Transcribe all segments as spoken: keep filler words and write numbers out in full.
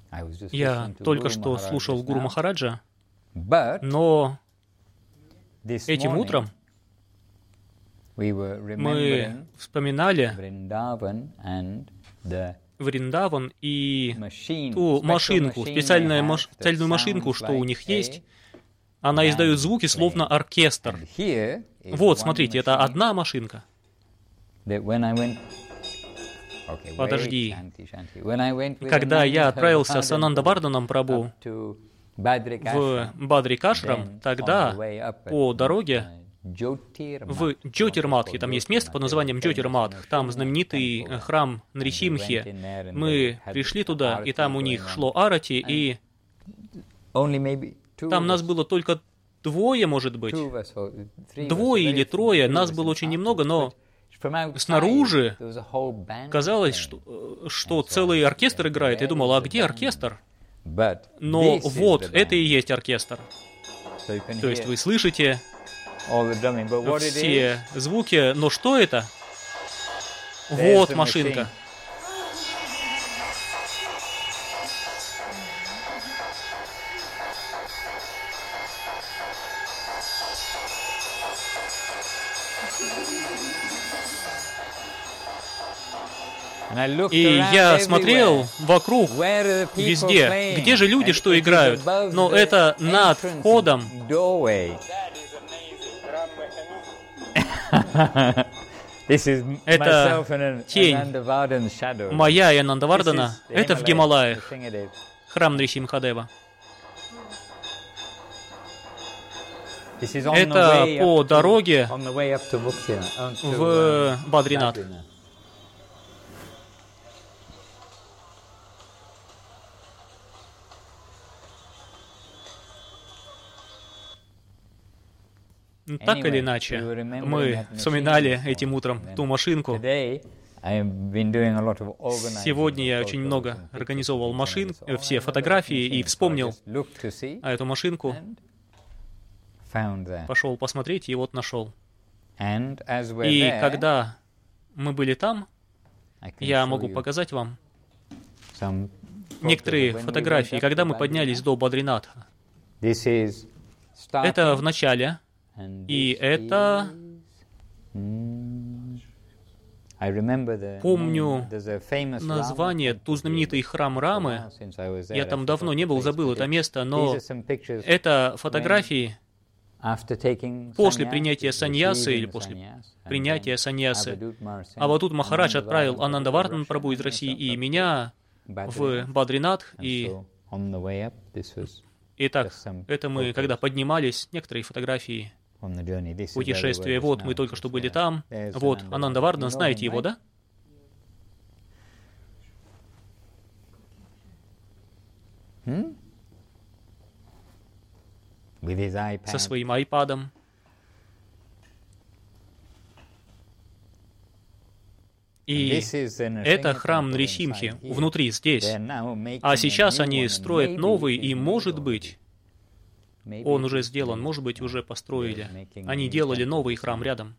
Я только что слушал Гуру Махараджа, но этим утром мы вспоминали Вриндаван и ту машинку, специальную, маш... специальную машинку, что у них есть. Она издает звуки, словно оркестр. Вот, смотрите, это одна машинка. Подожди. Когда я отправился с Анандаварданом Прабху в Бадрикашрам, тогда по дороге в Джотирматхе, там есть место под названием Джотирматх, там знаменитый храм Нрисимхи. Мы пришли туда, и там у них шло арати, и там нас было только двое, может быть, двое или трое, нас было очень немного, но снаружи казалось, что, что целый оркестр играет. Я думал, а где оркестр? Но вот, это и есть оркестр. То есть вы слышите все звуки, но что это? Вот машинка. И я смотрел вокруг, везде, где же люди что играют, но это над входом. Это тень моя и Анандавардана, это в Гималаях, храм Нрисимхадева. Это по дороге в Бадринат. Так или иначе, мы вспоминали этим утром ту машинку. Сегодня я очень много организовывал машин, все фотографии, и вспомнил эту машинку. Пошел посмотреть, и вот нашел. И когда мы были там, я могу показать вам некоторые фотографии, когда мы поднялись до Бадринатха. Это в начале. И это, помню название, ту знаменитый храм Рамы, я там давно не был, забыл это место, но это фотографии после принятия саньясы или после принятия саньясы. А вот тут Махарадж отправил Анандавардана Прабху из России и меня в Бадринатх, и... Итак, это мы, когда поднимались, некоторые фотографии путешествия. Вот, мы только что были там. Вот, Анандавардан, знаете его, да? Со своим айпадом. И это храм Нрисимхи, внутри, здесь. А сейчас они строят новый, и, может быть, он уже сделан, может быть, уже построили. Они делали новый храм рядом.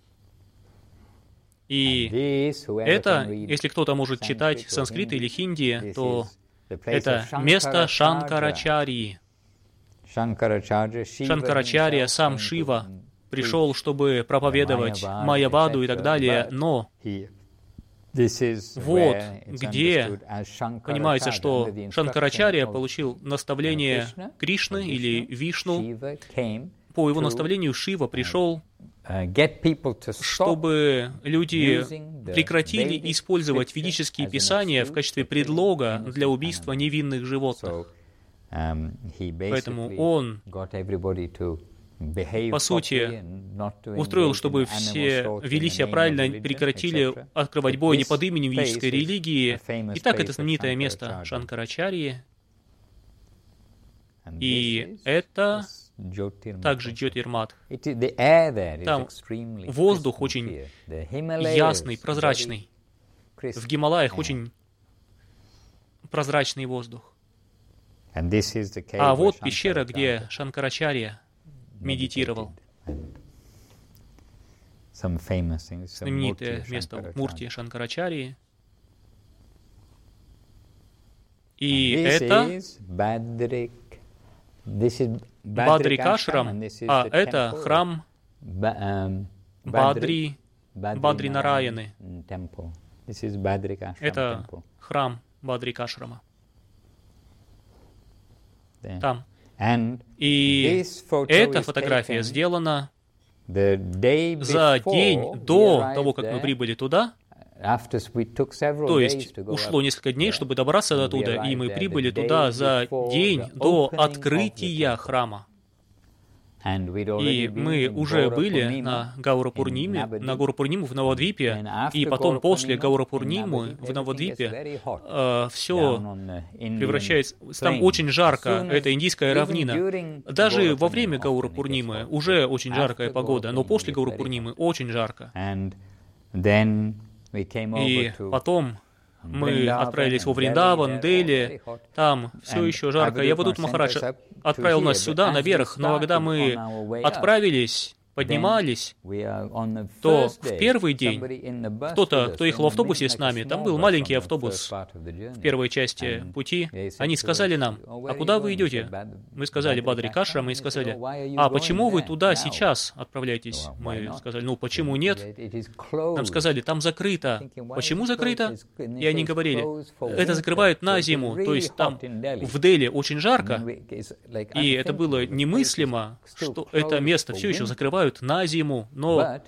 И это, если кто-то может читать санскрит или хинди, то это место Шанкарачарьи. Шанкарачарья, сам Шива, пришел, чтобы проповедовать Майяваду и так далее, но вот где понимается, что Шанкарачарья получил наставление Кришны или Вишну. По его наставлению Шива пришел, чтобы люди прекратили использовать ведические писания в качестве предлога для убийства невинных животных. Поэтому он, по сути, устроил, чтобы все вели себя правильно, прекратили открывать бой не под именем ведической религии. Итак, это знаменитое место Шанкарачарьи. И это также Джотирматх. Там воздух очень ясный, прозрачный. В Гималаях очень прозрачный воздух. А вот пещера, где Шанкарачарья медитировал. Знаменитое место Мурти Шанкарачарьи. И это Бадрикашрам, а это храм Бадри, Бадри Нараяны. Это храм Бадрикашрама. Там. И эта фотография сделана за день до того, как мы прибыли туда. То есть ушло несколько дней, чтобы добраться до туда, и мы прибыли туда за день до открытия храма. И мы уже были на Гаурапурниме, на Гаурапурниму в Навадвипе, и потом после Гаурапурнимы в Навадвипе э, все превращается... Там очень жарко, это индийская равнина. Даже во время Гаурапурнимы уже очень жаркая погода, но после Гаурапурнимы очень жарко. И потом мы отправились во Вриндаван, Дели, там все еще жарко. Явадут Махарадж отправил нас сюда, наверх, но когда мы отправились, поднимались, то в первый день кто-то, кто ехал в автобусе с нами, там был маленький автобус в первой части пути, они сказали нам: «А куда вы идете?» Мы сказали: «Бадрикашрам», мы сказали: «А почему вы туда сейчас отправляетесь?» Мы сказали: «Ну, почему нет?» Нам сказали: «Там закрыто». «Почему закрыто?» И они говорили: «Это закрывают на зиму», то есть там в Дели очень жарко, и это было немыслимо, что это место все еще закрывают на зиму, но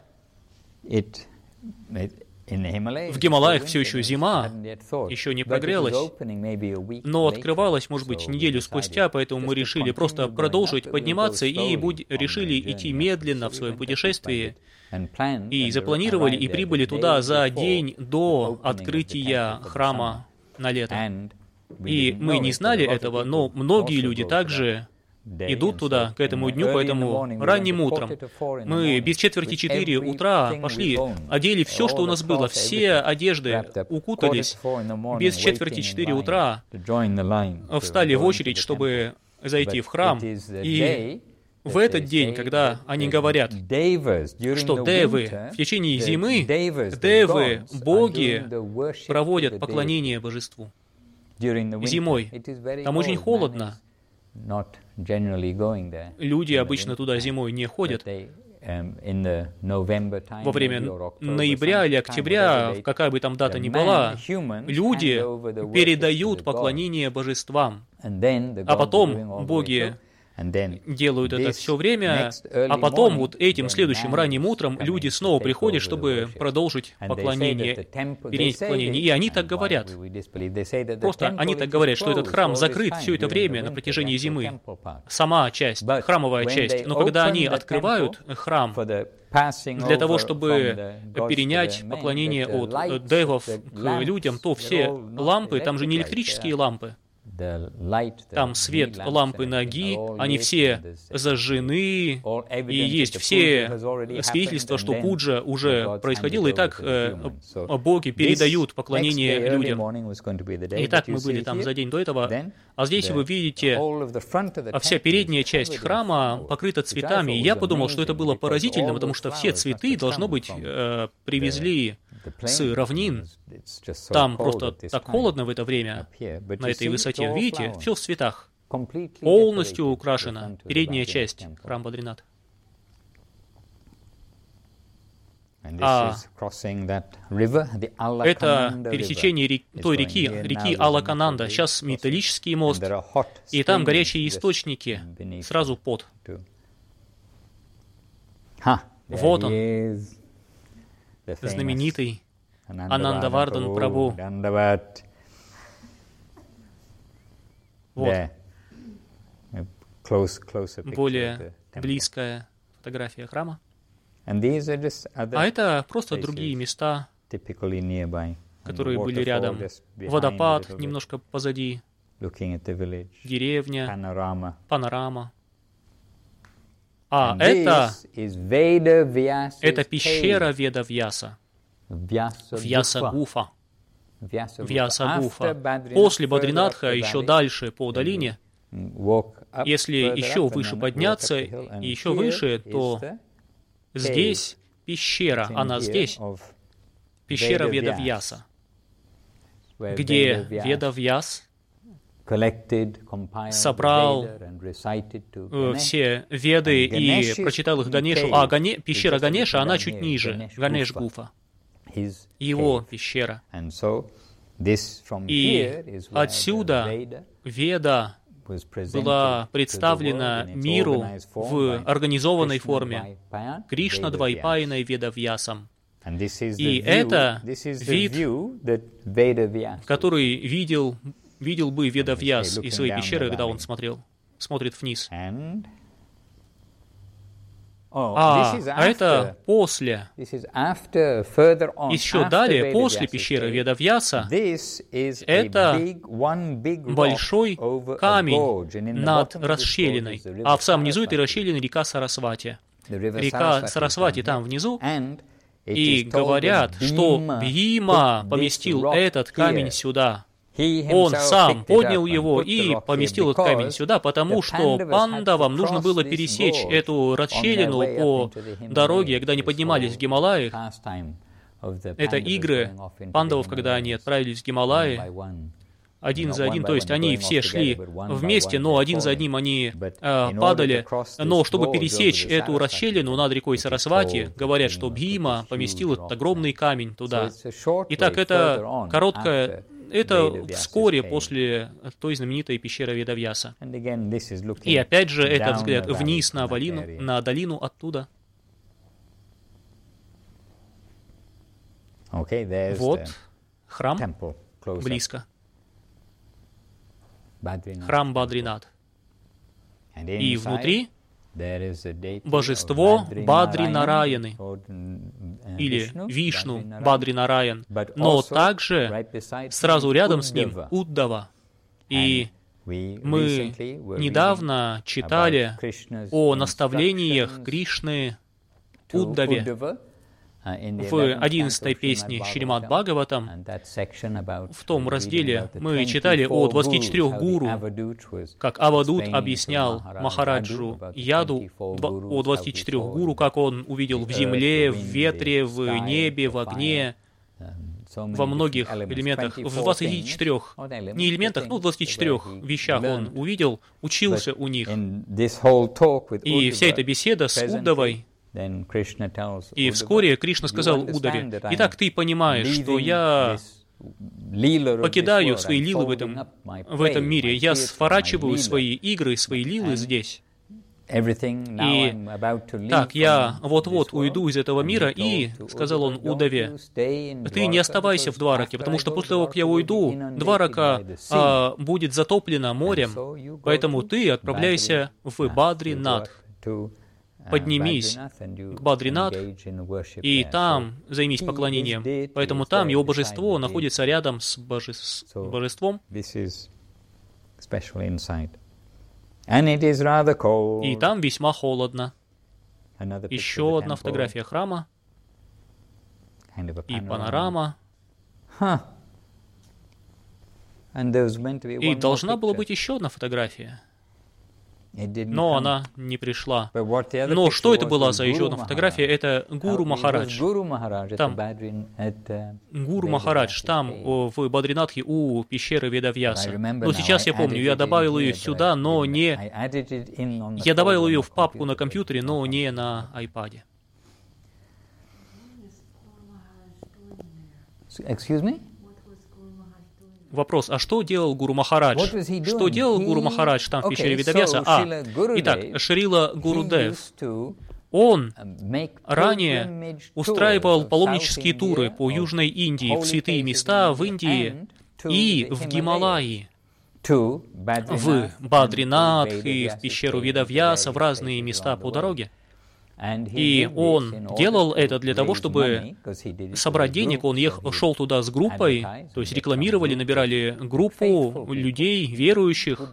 в Гималаях все еще зима, еще не прогрелась, но открывалась, может быть, неделю спустя, поэтому мы решили просто продолжить подниматься и будь... решили идти медленно в своем путешествии, и запланировали, и прибыли туда за день до открытия храма на лето. И мы не знали этого, но многие люди также идут туда, к этому дню, поэтому ранним утром. Мы без четверти четыре утра пошли, одели все, что у нас было, все одежды, укутались. Без четверти четыре утра встали в очередь, чтобы зайти в храм. И в этот день, когда они говорят, что девы в течение зимы, девы, боги, проводят поклонение божеству. Зимой. Там очень холодно. Люди обычно туда зимой не ходят. Во время ноября или октября, какая бы там дата ни была, люди передают поклонение божествам, а потом боги делают это все время, а потом вот этим следующим ранним утром люди снова приходят, чтобы продолжить поклонение, перенять поклонение. И они так говорят. Просто они так говорят, что этот храм закрыт все это время на протяжении зимы. Сама часть, храмовая часть. Но когда они открывают храм для того, чтобы перенять поклонение от девов к людям, то все лампы, там же не электрические лампы, там свет лампы ноги, они все зажжены, и есть все свидетельства, что пуджа уже происходила, и так э, боги передают поклонение людям. И так мы были там за день до этого, а здесь вы видите, вся передняя часть храма покрыта цветами, и я подумал, что это было поразительно, потому что все цветы, должно быть, э, привезли с равнин. Там просто так холодно в это время, на этой высоте. Видите, все в цветах. Полностью украшена передняя часть храма Бадринат. А это пересечение рек, той реки, реки Алакананда. Сейчас металлический мост, и там горячие источники, сразу под. Вот он, знаменитый Анандавардан Прабху. Вот. Более близкая фотография храма. А это просто другие места, которые были рядом. Водопад немножко позади, деревня, панорама. А это, это пещера Ведавьяса, Вьяса-гуфа. Вьяса-гуфа. После Бадринатха, еще дальше по долине, если еще выше подняться, и еще выше, то здесь пещера, она здесь, пещера Ведавьяса, где Ведавьяс собрал все Веды и прочитал их Ганешу. А Гане... пещера Ганеша, она чуть ниже, Ганеш-гуфа, его пещера. И отсюда Веда была представлена миру в организованной форме Кришна Двайпаяной Ведавьясом. И это вид, который видел, видел бы Ведавьяс из своей пещеры, когда он смотрел, смотрит вниз. А, а это после, еще далее, после пещеры Ведавьяса, это большой камень над расщелиной. А в самом низу этой расщелины река Сарасвати. Река Сарасвати там внизу. И говорят, что Бхима поместил этот камень сюда. Он сам поднял его и поместил этот камень сюда, потому что пандавам нужно было пересечь эту расщелину по дороге, когда они поднимались в Гималаях. Это игры пандавов, когда они отправились в Гималаи один за один, то есть они все шли вместе, но один за одним они э, падали. Но чтобы пересечь эту расщелину над рекой Сарасвати, говорят, что Бхима поместил этот огромный камень туда. Итак, это короткая... Это вскоре после той знаменитой пещеры Ведавьяса. И опять же, это взгляд вниз на долину, на долину оттуда. Вот храм близко. Храм Бадринат. И внутри божество Бадри-Нараяны, или Вишну Бадри-Нараян, но также сразу рядом с ним Уддава. И мы недавно читали о наставлениях Кришны Уддаве в одиннадцатой песне Шримад Бхагаватам. В том разделе мы читали о двадцати четырёх гуру, как Авадут объяснял Махараджу Яду о двадцати четырёх гуру, как он увидел в земле, в ветре, в небе, в огне, во многих элементах, в двадцати четырёх, не элементах, но в двадцати четырёх вещах он увидел, учился у них. И вся эта беседа с Уддавой. И вскоре Кришна сказал Уддаве: «Итак, ты понимаешь, что я покидаю свои лилы в этом, в этом мире, я сворачиваю свои игры, свои лилы здесь. И так, я вот-вот уйду из этого мира, и, — сказал он Уддаве, — ты не оставайся в Двараке, потому что после того, как я уйду, Дварака а, будет затоплена морем, поэтому ты отправляйся в Бадринат. Поднимись к Бадринат, и там займись поклонением. Поэтому там его божество находится рядом с, боже... с божеством. И там весьма холодно. Еще одна фотография храма и панорама. И должна была быть еще одна фотография. Но она не пришла. Но что это была за еще одна фотография? Это Гуру Махарадж. Там Гуру Махарадж, там в Бадринатхе у пещеры Ведавьяса. Но сейчас я помню, я добавил ее сюда, но не... Я добавил ее в папку на компьютере, но не на айпаде. Excuse me? Вопрос, а что делал Гуру Махарадж? Что делал Гуру Махарадж там в пещере Ведавьяса? А, итак, Шрила Гурудев, он ранее устраивал паломнические туры по Южной Индии, в святые места в Индии и в Гималаи, в Бадринат и в пещеру Ведавьяса, в разные места по дороге. И он делал это для того, чтобы собрать денег. Он ехал, шел туда с группой, то есть рекламировали, набирали группу людей, верующих,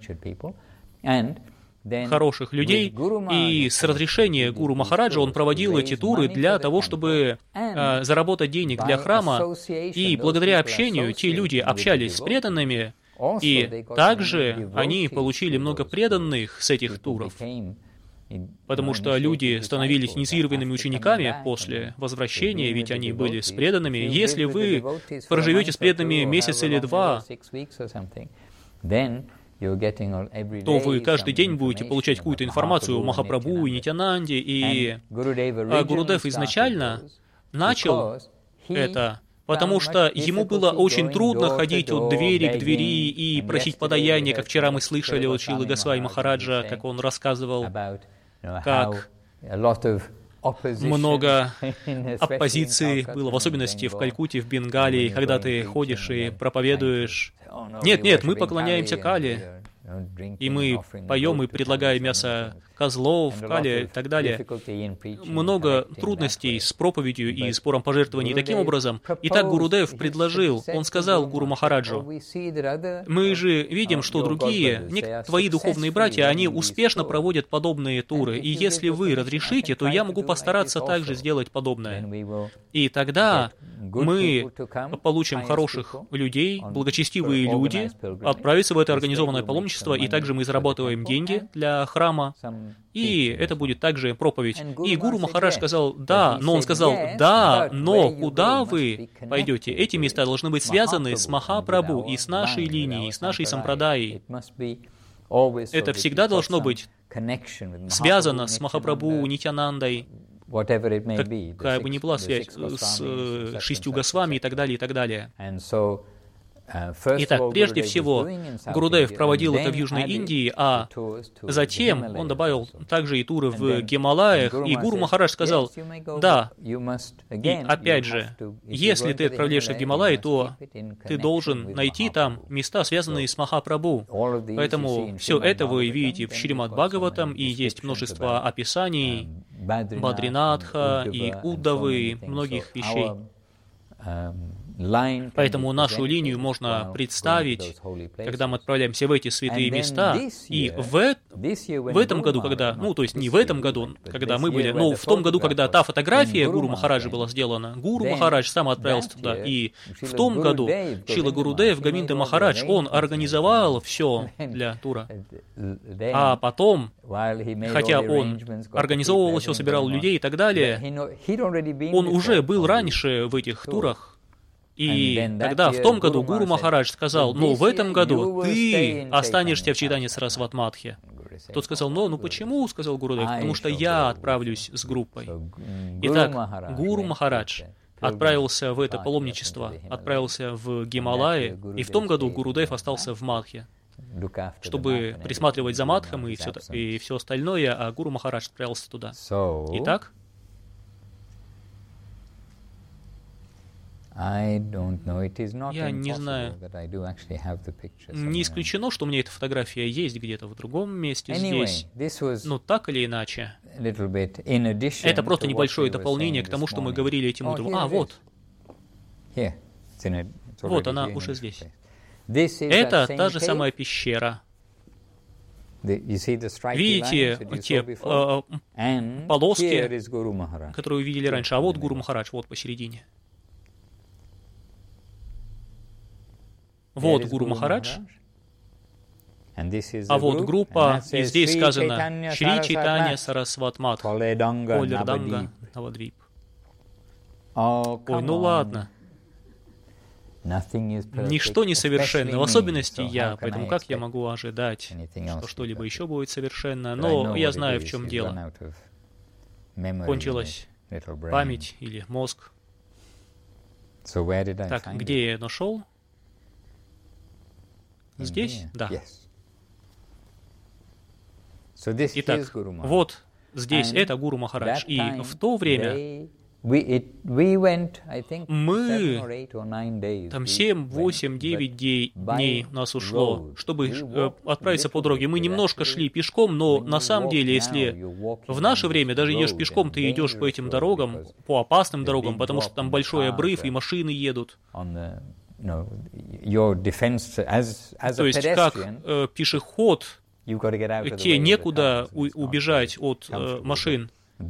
хороших людей. И с разрешения Гуру Махараджа он проводил эти туры для того, чтобы э, заработать денег для храма. И благодаря общению те люди общались с преданными, и также они получили много преданных с этих туров. Потому что люди становились инициированными учениками после возвращения, ведь они были с преданными. Если вы проживете с преданными месяц или два, то вы каждый день будете получать какую-то информацию о Махапрабху и Нитьянанде, и а Гурудев изначально начал это, потому что ему было очень трудно ходить от двери к двери и просить подаяние, как вчера мы слышали от Шрилы Госвами Махараджа, как он рассказывал, как много оппозиции было, в особенности в Калькутте, в Бенгалии, когда ты ходишь и проповедуешь. Нет, нет, мы поклоняемся Кали, и мы поем и предлагаем мясо козлов, Кали и так далее. Много трудностей с проповедью и спором пожертвований таким образом. Итак, Гурудев предложил, он сказал Гуру Махараджу: мы же видим, что другие, твои духовные братья, они успешно проводят подобные туры, и если вы разрешите, то я могу постараться также сделать подобное. И тогда мы получим хороших людей, благочестивые люди, отправиться в это организованное паломничество, и также мы заработаем деньги для храма, и это будет также проповедь. И Гуру Махарадж сказал: да, но он сказал: да, но куда вы пойдете? Эти места должны быть связаны с Махапрабху и с нашей линией, с нашей сампрадаей. Это всегда должно быть связано с Махапрабху, Нитьянандой, какая бы ни была связь с шестью Госвами и так далее, и так далее. Итак, прежде всего, Гурудев проводил это в Южной Индии, а затем он добавил также и туры в Гималаях, и Гуру Махарадж сказал: да, и опять же, если ты отправляешься в Гималаи, то ты должен найти там места, связанные с Махапрабху. Поэтому все это вы видите в Шримад Бхагаватам, и есть множество описаний Бадринатха и Уддавы, многих вещей. Поэтому нашу линию можно представить, когда мы отправляемся в эти святые места, и в, в этом году, когда, ну, то есть не в этом году, когда мы были, но в том году, когда та фотография Гуру Махараджа была сделана, Гуру Махарадж сам отправился туда, и в том году Шрила Гурудев Гоминда Махарадж, он организовал все для тура. А потом, хотя он организовывал все, собирал людей и так далее, он уже был раньше в этих турах. И тогда, в том году, Гуру Махарадж сказал: ну, в этом году ты останешься в Чайтанья Сарасват Матхе. Тот сказал: ну, ну почему, сказал Гурудев, потому что я отправлюсь с группой. Итак, Гуру Махарадж отправился в это паломничество, отправился в Гималаи, и в том году Гурудев остался в Матхе, чтобы присматривать за Матхом и все, и все остальное, а Гуру Махарадж отправился туда. Итак, я не знаю, не исключено, что у меня эта фотография есть где-то в другом месте здесь, но так или иначе, это просто небольшое дополнение к тому, что мы говорили этим утром. А, вот. Вот она уже здесь. Это та же самая пещера. Видите те э, полоски, которые вы видели раньше, а вот Гуру Махарадж, вот посередине. Вот Гуру Махарадж, а вот группа, и здесь сказано Шри Чайтанья Сарасват Матх, Колерданга Навадвип. Ой, ну ладно. Ничто не совершенно, в особенности я, поэтому как я могу ожидать, что что-либо еще будет совершенно, но я знаю, в чем дело. Кончилась память или мозг. Так, где я нашел? Здесь? Да. Итак, вот здесь это Гуру Махарадж. И в то время мы там семь, восемь, девять дней у нас ушло, чтобы э, отправиться по дороге. Мы немножко шли пешком, но на самом деле, если в наше время даже идешь пешком, ты идешь по этим дорогам, по опасным дорогам, потому что там большой обрыв и машины едут. То есть, как э, пешеход, тебе некуда у, убежать от э, машин.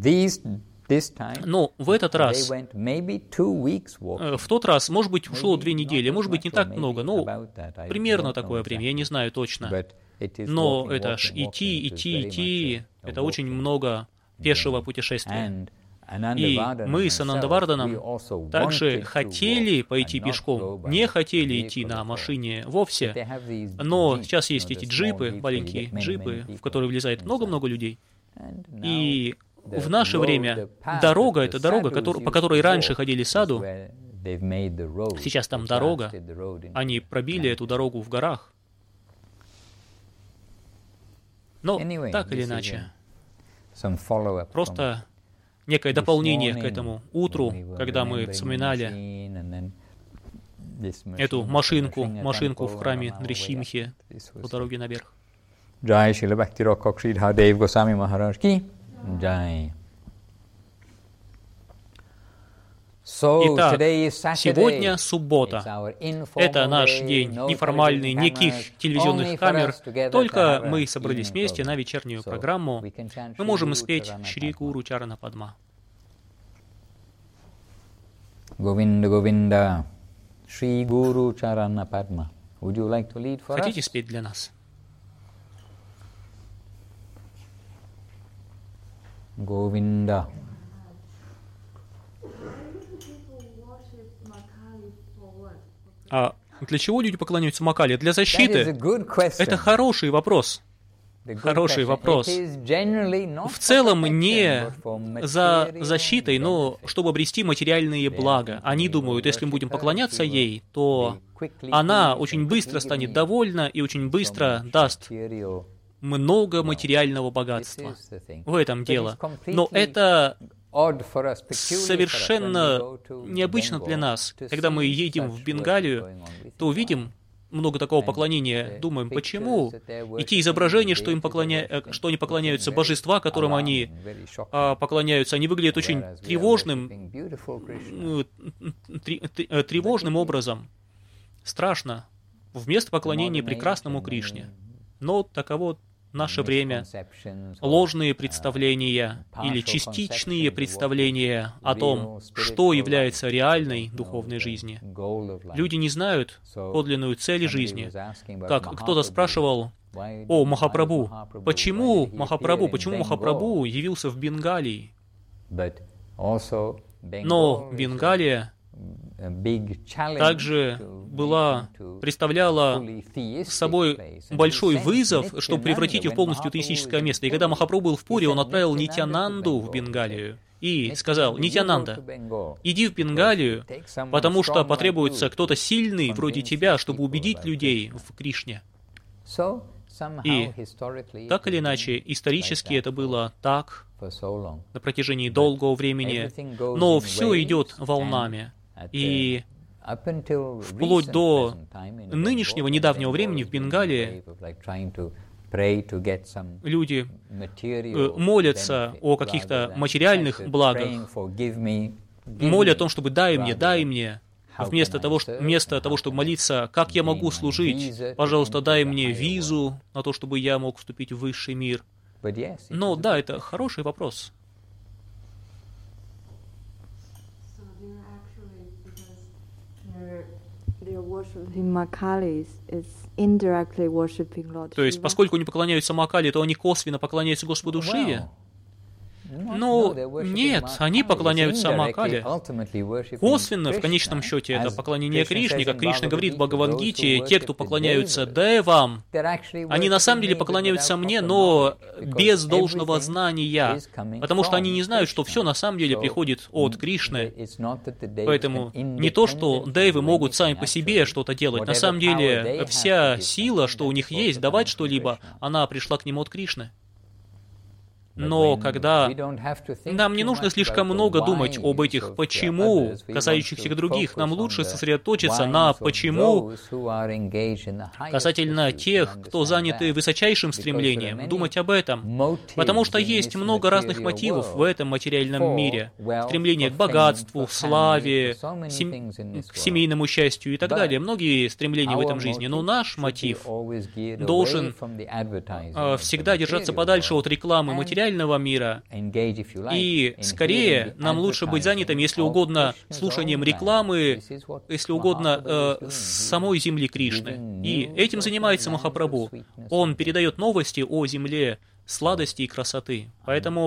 Но в этот раз, э, в тот раз, может быть, ушло две недели, может быть, не так много, но примерно такое время, я не знаю точно. Но это ж идти, идти, идти, это очень много пешего путешествия. И мы с Анандаварданом также хотели пойти пешком, не хотели идти на машине вовсе, но сейчас есть эти джипы, маленькие джипы, в которые влезает много-много людей. И в наше время дорога, это дорога, по которой раньше ходили саду, сейчас там дорога, они пробили эту дорогу в горах. Но так или иначе, просто некое дополнение к этому утру, когда мы вспоминали эту машинку, машинку в храме Нрисимхи по дороге наверх. Jai Srila Bhakti Rakshak Sridhar Dev Goswami Maharaj ki Jai. Итак, сегодня суббота. Это наш день неформальный, никаких телевизионных камер, только мы собрались вместе на вечернюю программу. Мы можем спеть Шри Гуру Чарана Падма. Govinda Govinda Shri Guru Charana Padma. Would you like to lead for us? Хотите спеть для нас? Govinda. А для чего люди поклоняются Макали? Для защиты? Это хороший вопрос. Хороший вопрос. В целом не за защитой, но чтобы обрести материальные блага. Они думают, если мы будем поклоняться ей, то она очень быстро станет довольна и очень быстро даст много материального богатства. В этом дело. Но это совершенно необычно для нас. Когда мы едем в Бенгалию, то увидим много такого поклонения, думаем, почему? И те изображения, что, им поклоня... что они поклоняются, божества, которым они а, поклоняются, они выглядят очень тревожным, тревожным образом. Страшно. Вместо поклонения прекрасному Кришне. Но таково наше время. Ложные представления или частичные представления о том, что является реальной духовной жизнью. Люди не знают подлинную цель жизни. Как кто-то спрашивал: «О, Махапрабху, почему Махапрабху, почему Махапрабху явился в Бенгалии?» Но Бенгалия также была, представляла собой большой вызов, чтобы превратить ее в полностью теистическое место. И когда Махапрабху был в Пури, он отправил Нитьянанду в Бенгалию и сказал: «Нитьянанда, иди в Бенгалию, потому что потребуется кто-то сильный, вроде тебя, чтобы убедить людей в Кришне». И так или иначе, исторически это было так на протяжении долгого времени, но все идет волнами. И вплоть до нынешнего, недавнего времени в Бенгалии люди молятся о каких-то материальных благах, молят о том, чтобы «дай мне, дай мне», вместо того, что, вместо того, чтобы молиться, как я могу служить, пожалуйста, дай мне визу на то, чтобы я мог вступить в высший мир. Но да, это хороший вопрос. То есть, поскольку они поклоняются Макали, то они косвенно поклоняются Господу Шиве? Ну, нет, они поклоняются Макали. Косвенно, в конечном счете, это поклонение Кришне. Как Кришна говорит в Бхагавад-гите, те, кто поклоняются Девам, они на самом деле поклоняются мне, но без должного знания, потому что они не знают, что все на самом деле приходит от Кришны. Поэтому не то, что Девы могут сами по себе что-то делать. На самом деле, вся сила, что у них есть, давать что-либо, она пришла к ним от Кришны. Но когда нам не нужно слишком много думать об этих «почему», касающихся других, нам лучше сосредоточиться на «почему» касательно тех, кто заняты высочайшим стремлением, думать об этом. Потому что есть много разных мотивов в этом материальном мире. Стремление к богатству, славе, сем... к семейному счастью и так далее. Многие стремления в этом жизни. Но наш мотив должен э, всегда держаться подальше от рекламы материального мира. И скорее нам лучше быть занятыми, если угодно, слушанием рекламы, если угодно, э, самой земли Кришны. И этим занимается Махапрабху. Он передает новости о земле сладости и красоты. Поэтому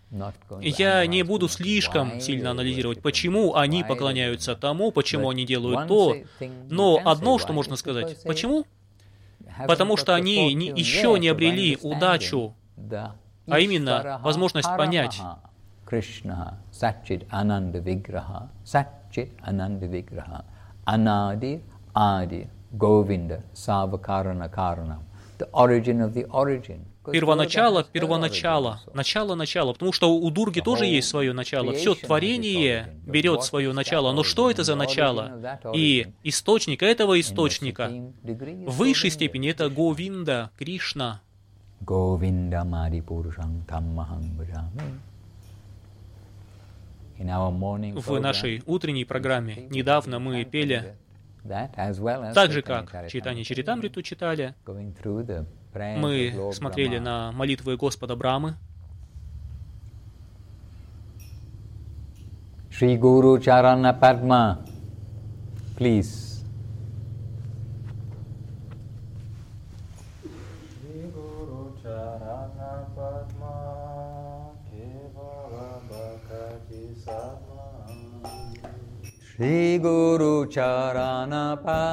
Я не буду слишком сильно анализировать, почему они поклоняются тому, почему они делают то, но одно, что можно сказать, почему? Потому что они не, еще не обрели удачу, а именно возможность понять. Krishna, Satchit Ananda Vigraha, Satchit Ananda Vigraha, Anadi, Adi, Govinda, Savakarana Karanam, the origin of the origin. Первоначало, первоначало, начало, начало, потому что у Дурги тоже есть свое начало. Все творение берет свое начало. Но что это за начало? И источник этого источника в высшей степени это Говинда, Кришна. Говинда Мади Пурушам Таммахам Бхажами. В нашей утренней программе недавно мы пели, так же как Чайтанья Чаритамриту читали, мы смотрели на молитвы Господа Брамы. Шри Гуру Чарана Падма, please. Shri Guru Charana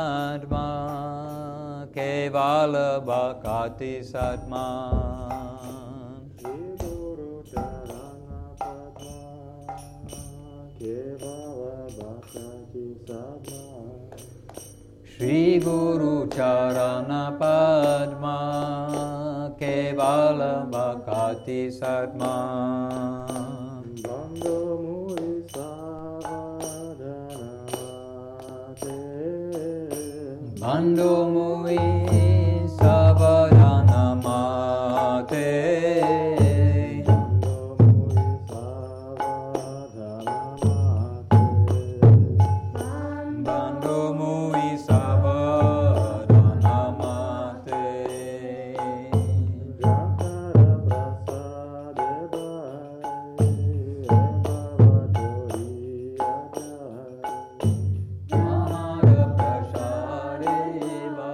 Padma Kevala Bhakati Satma. Shri Guru Charana Padma Kevala Bhakati Satma. Shri Guru Charana Padma Kevala Bhakati Satma. Bando mui savadana mate. Bando mui savadana mate. Jatara prasade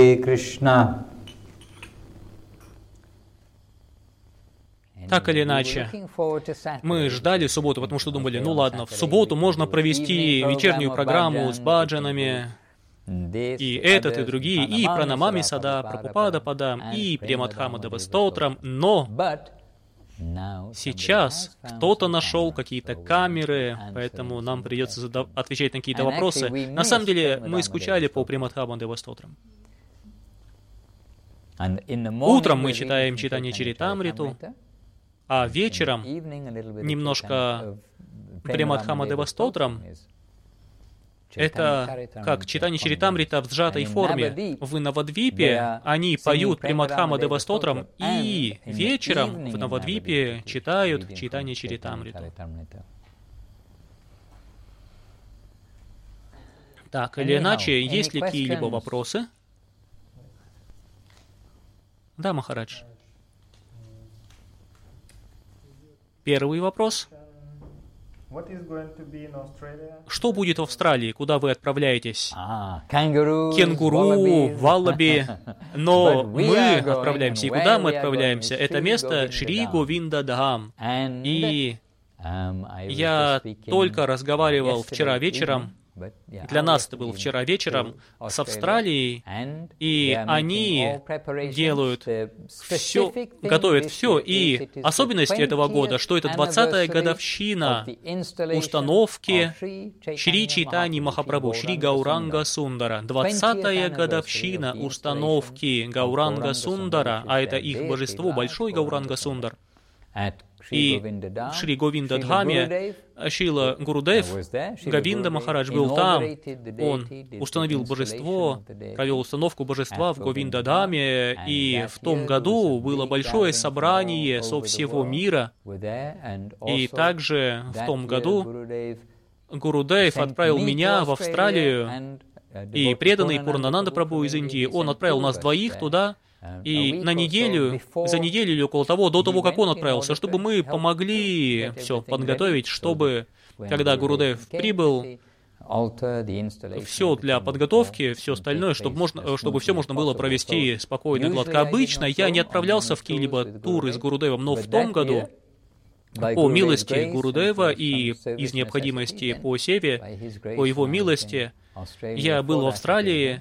Hare Krishna. Так или иначе, мы ждали субботу, потому что думали, ну ладно, в субботу можно провести вечернюю программу с баджанами, и этот, и другие, и Пранамами Сада, Прабхупада Падам, и Премадхамадава Стоутрам, но сейчас кто-то нашел какие-то камеры, поэтому нам придется задав... отвечать на какие-то вопросы. На самом деле, мы скучали по Премадхамадава Стоутрам. Утром мы читаем читание Чаритамриту, а вечером немножко Премадхамадава Стоутрам. Это как читание Чаритамрита в сжатой форме. В Навадвипе они поют Премадхамадава Стоутрам, и вечером в Навадвипе читают читание Чаритамриту. Так или иначе, есть ли какие-либо вопросы? Да, Махарадж. Первый вопрос. Что будет в Австралии? Куда вы отправляетесь? Ah, kangaroos, Кенгуру, wallabies. валлаби. Но But we мы are going, отправляемся. И and куда where мы we are отправляемся? going is Это Shri место Шри Govindadham. Говиндадхам. And, И um, I was я just speaking только разговаривал yesterday вчера evening, вечером, but, yeah, для нас yesterday это было evening вчера вечером, to с Australia, Австралией, and и they are они making all preparations. делают The все, specific thing готовят this все. year is И it is the особенность этого года, что это двадцатая twentieth годовщина anniversary of the installation установки of Sri Шри Чайтаньи Махапрабху, Шри Гауранга Сундара. двадцатая годовщина установки Гауранга Сундара, а это их божество, большой Гауранга Сундар. И в Шри Говиндадхаме Шрила Гурудев, Говинда Махарадж был там, он установил божество, провел установку божества в Говиндадхаме, и в том году было большое собрание со всего мира, и также в том году Гурудев отправил меня в Австралию, и преданный Пурнананда Прабху из Индии, он отправил нас двоих туда, и на неделю, за неделю или около того, до того, как он отправился, чтобы мы помогли все подготовить, чтобы, когда Гурудев прибыл, все для подготовки, все остальное, чтобы, можно, чтобы все можно было провести спокойно, гладко. Обычно я не отправлялся в какие-либо туры с Гурудевом, но в том году, по милости Гурудева и из необходимости по севе, по его милости, я был в Австралии,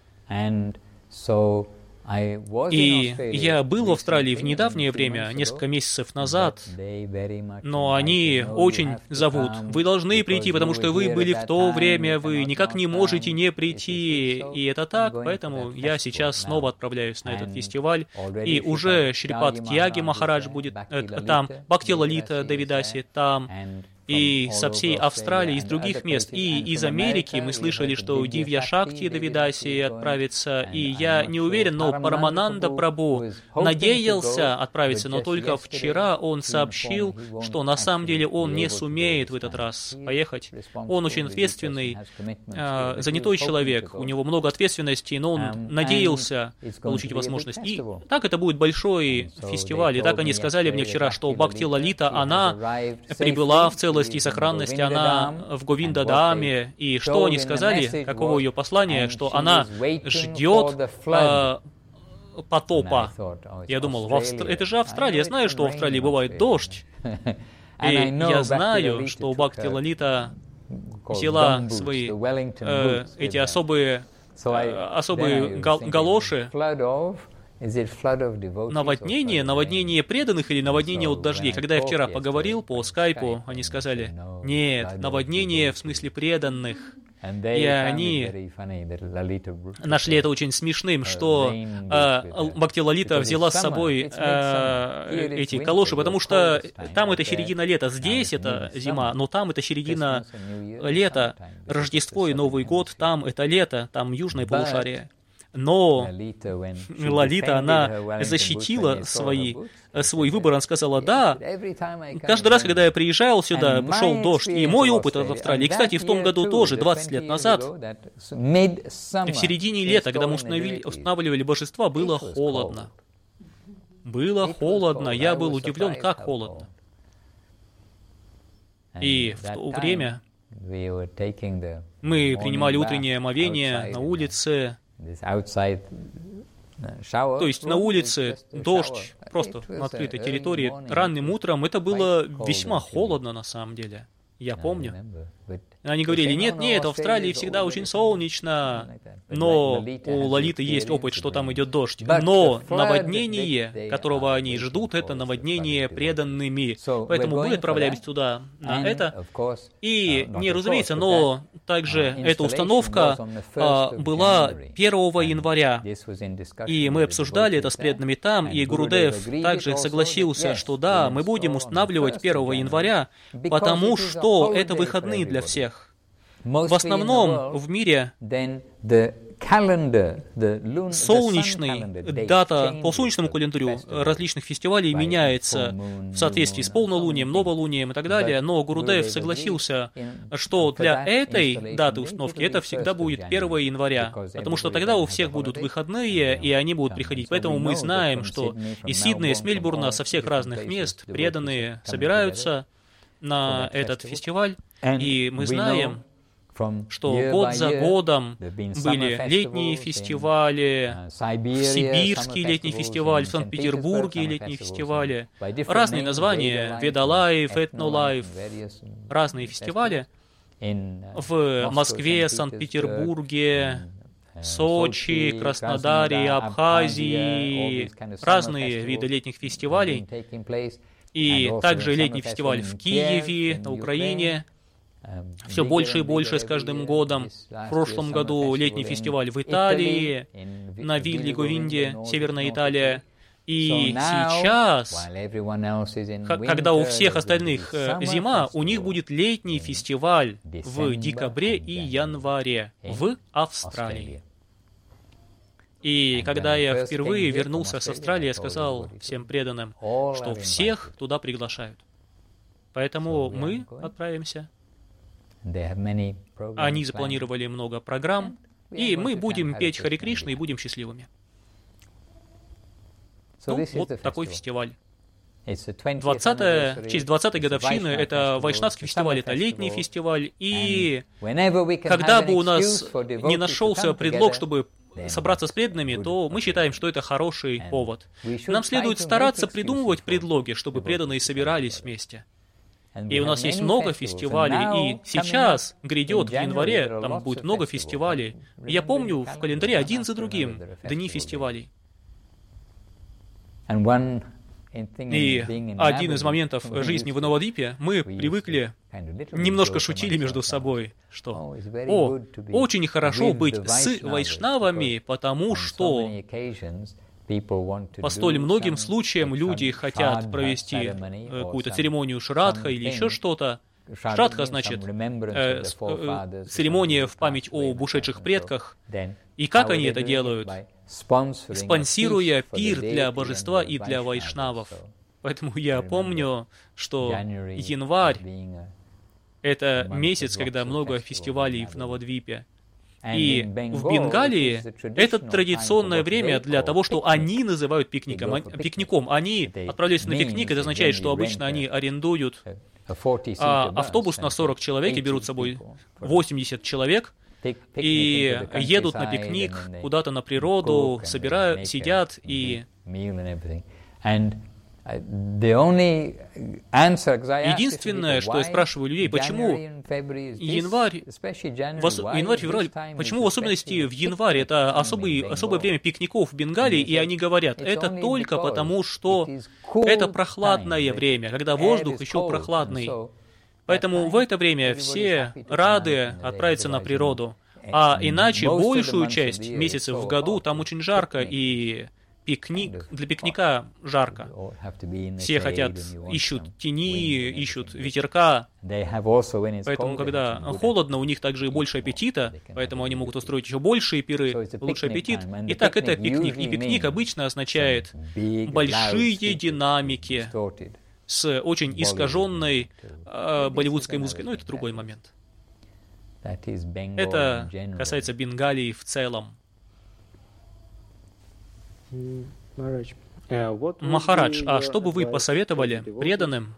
и я был в Австралии в недавнее время, несколько месяцев назад, но они очень зовут. Вы должны прийти, потому что вы были в то время, вы никак не можете не прийти. И это так, поэтому я сейчас снова отправляюсь на этот фестиваль. И уже Шрипад Тьяги Махарадж будет э, там, Бхакти Лалита Девидаси там, и со всей Австралии, из других мест, и из Америки мы слышали, что Дивья Шакти Девидаси отправится, и я не уверен, но Парамананда Прабху надеялся отправиться, но только вчера он сообщил, что на самом деле он не сумеет в этот раз поехать. Он очень ответственный, э, занятой человек, у него много ответственности, но он надеялся получить возможность. И так это будет большой фестиваль, и так они сказали мне вчера, что Бхакти Лалита, она прибыла в целости и сохранности, она в Говиндадхаме, и что они сказали, каково ее послание, что она ждет э, потопа. Я думал, в Австр... это же Австралия, я знаю, что в Австралии бывает дождь, и я знаю, что Бхакти Лалита взяла свои э, эти особые, э, особые гал галоши, наводнение, наводнение преданных или наводнение от дождей. Когда я вчера поговорил по скайпу, они сказали, нет, наводнение в смысле преданных. И они нашли это очень смешным, что э, Бхакти Лалита взяла с собой э, эти калоши, потому что там это середина лета, здесь это зима, но там это середина лета, Рождество и Новый год, там это лето, там южное полушарие. Но Лалита, она защитила свои, свой выбор, она сказала, да, каждый раз, когда я приезжал сюда, шел дождь, и мой опыт от Австралии, и, кстати, в том году тоже, двадцать лет назад, в середине лета, когда мы установили, устанавливали божества, было холодно. Было холодно, я был удивлен, как холодно. И в то время мы принимали утреннее омовение на улице, То есть на улице дождь, просто на открытой территории, ранним утром, это было весьма холодно на самом деле. Я помню. Они говорили, нет, нет, в Австралии всегда очень солнечно, но у Лолиты есть опыт, что там идет дождь. Но наводнение, которого они ждут, это наводнение преданными. Поэтому мы отправляемся туда на это. И, не разумеется, но также эта установка а, была первого января. И мы обсуждали это с преданными там, и Гурудев также согласился, что да, мы будем устанавливать первого января, потому что это выходные для всех. В основном в мире солнечный, дата по солнечному календарю различных фестивалей меняется в соответствии с полнолунием, новолунием и так далее, но Гурудев согласился, что для этой даты установки это всегда будет первого января, потому что тогда у всех будут выходные, и они будут приходить. Поэтому мы знаем, что из Сиднея, из Мельбурна, со всех разных мест преданные собираются на этот фестиваль, и мы знаем, что год за годом были летние фестивали, в Сибирский летний фестиваль, в Санкт-Петербурге летние фестивали, разные названия, Ведалайф, Этнолайф, разные фестивали в Москве, Санкт-Петербурге, Сочи, Краснодаре, Абхазии, разные виды летних фестивалей. И также летний фестиваль в Киеве, на Украине, все больше и больше с каждым годом. В прошлом году летний фестиваль в Италии, на Вилле Говинде, Северная Италия. И сейчас, когда у всех остальных зима, у них будет летний фестиваль в декабре и январе в Австралии. И когда я впервые вернулся с Австралии, я сказал всем преданным, что всех туда приглашают. Поэтому мы отправимся. Они запланировали много программ, и мы будем петь Харе Кришна и будем счастливыми. Ну, вот такой фестиваль. двадцатая, в честь двадцатой годовщины, это Вайшнавский фестиваль, это летний фестиваль, и когда бы у нас не нашелся предлог, чтобы собраться с преданными, то мы считаем, что это хороший повод. Нам следует стараться придумывать предлоги, чтобы преданные собирались вместе. И у нас есть много фестивалей, и сейчас грядет в январе, там будет много фестивалей. Я помню в календаре один за другим дни фестивалей. И один из моментов жизни в Навадвипе, мы привыкли, немножко шутили между собой, что «О, очень хорошо быть с вайшнавами, потому что по столь многим случаям люди хотят провести какую-то церемонию шрадха или еще что-то». Шрадха значит э, э, церемония в память об ушедших предках. И как они это делают? Спонсируя пир для божества и для вайшнавов. Поэтому я помню, что январь — это месяц, когда много фестивалей в Навадвипе. И в Бенгалии это традиционное время для того, что они называют пикником. пикником. Они отправляются на пикник, это означает, что обычно они арендуют а, автобус на сорок человек и берут с собой восемьдесят человек, и едут на пикник куда-то на природу, собирают, сидят и... Единственное, что я спрашиваю людей, почему январь, январь-февраль, почему в особенности в январе, это особый, особое время пикников в Бенгалии, и они говорят, это только потому, что это прохладное время, когда воздух еще прохладный. Поэтому в это время все рады отправиться на природу. А иначе большую часть месяцев в году там очень жарко, и пикник, для пикника жарко. Все хотят, ищут тени, ищут ветерка. Поэтому, когда холодно, у них также и больше аппетита, поэтому они могут устроить еще большие пиры, лучше аппетит. Итак, это пикник. И пикник обычно означает большие динамики с очень искаженной э, болливудской музыкой. Но это другой момент. Это касается Бенгалии в целом. Махарадж, а что бы вы посоветовали преданным,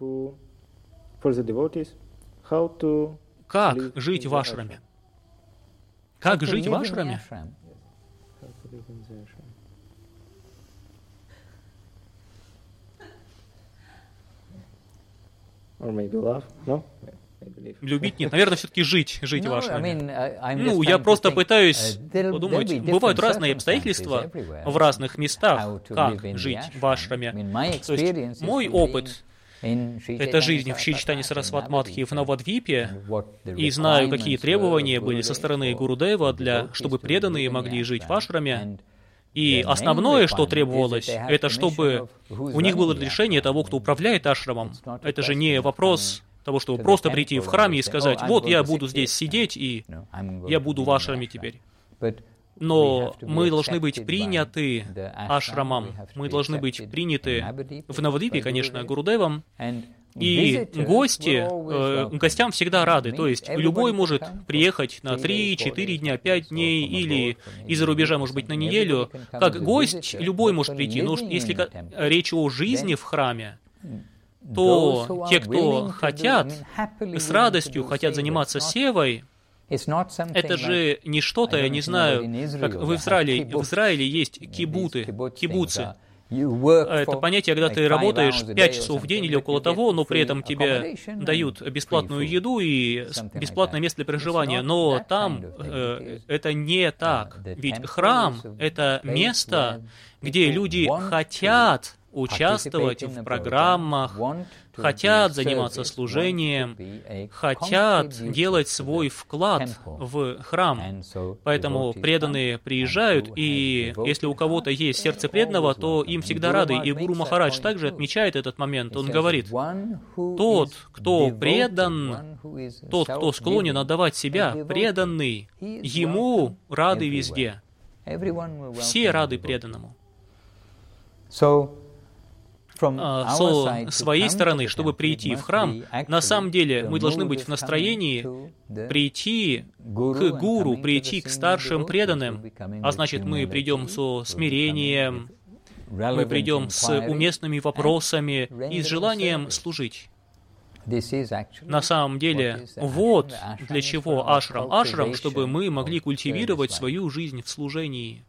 как жить в ашраме? Как жить в ашраме? Любить нет, наверное, все-таки жить, жить в ашраме. Ну, я просто пытаюсь подумать, бывают разные обстоятельства в разных местах, как жить в ашраме. То есть мой опыт — это жизнь в Шри-Чайтанья Сарасвати Мадхи в Навадвипе, и знаю, какие требования были со стороны Гурудева, для, чтобы преданные могли жить в ашраме. И основное, что требовалось, это чтобы у них было решение того, кто управляет ашрамом. Это же не вопрос того, чтобы просто прийти в храм и сказать: вот я буду здесь сидеть, и я буду в ашраме теперь. Но мы должны быть приняты ашрамом, мы должны быть приняты в Навадвипе, конечно, Гурудевом, и гости, э, гостям всегда рады, то есть любой может приехать на три-четыре дня, пять дней, или из-за рубежа, может быть, на неделю. Как гость любой может прийти, но если речь о жизни в храме, то те, кто хотят, с радостью хотят заниматься севой, это же не что-то, я не знаю, как в Израиле, в Израиле есть кибуты, кибуцы. Это понятие, когда ты работаешь пять часов в день или около того, но при этом тебе дают бесплатную еду и бесплатное место для проживания. Но там э, это не так. Ведь храм — это место, где люди хотят участвовать в программах, хотят заниматься служением, хотят делать свой вклад в храм. Поэтому преданные приезжают, и если у кого-то есть сердце преданного, то им всегда рады. И Гуру Махарадж также отмечает этот момент. Он говорит: тот, кто предан, тот, кто склонен отдавать себя, преданный, ему рады везде. Все рады преданному. С своей стороны, чтобы прийти в храм, на самом деле мы должны быть в настроении прийти к гуру, прийти к старшим преданным, а значит, мы придем со смирением, мы придем с уместными вопросами и с желанием служить. На самом деле, вот для чего ашрам. Ашрам, чтобы мы могли культивировать свою жизнь в служении.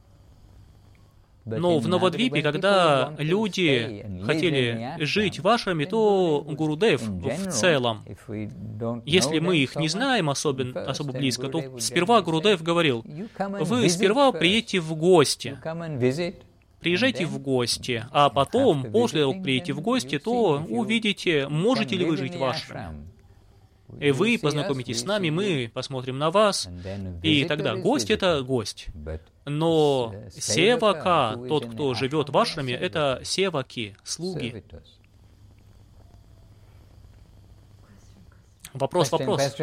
Но в Навадвипе, когда люди хотели жить в ашраме, то Гурудев в целом, если мы их не знаем особенно, особо близко, то сперва Гурудев говорил: вы сперва приедете в гости, приезжайте в гости, а потом, после того, как приедете в гости, то увидите, можете ли вы жить в ашраме. И вы познакомитесь с нами, мы посмотрим на вас, и тогда гость — это гость. Но севака, тот, кто живет в ашраме, это севаки, слуги. Вопрос, вопрос.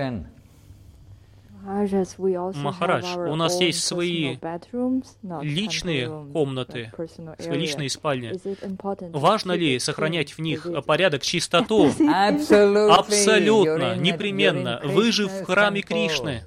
Махарадж, у нас есть свои личные комнаты, свои личные спальни. Важно ли сохранять в них порядок, чистоту? Абсолютно, непременно. Вы же в храме Кришны.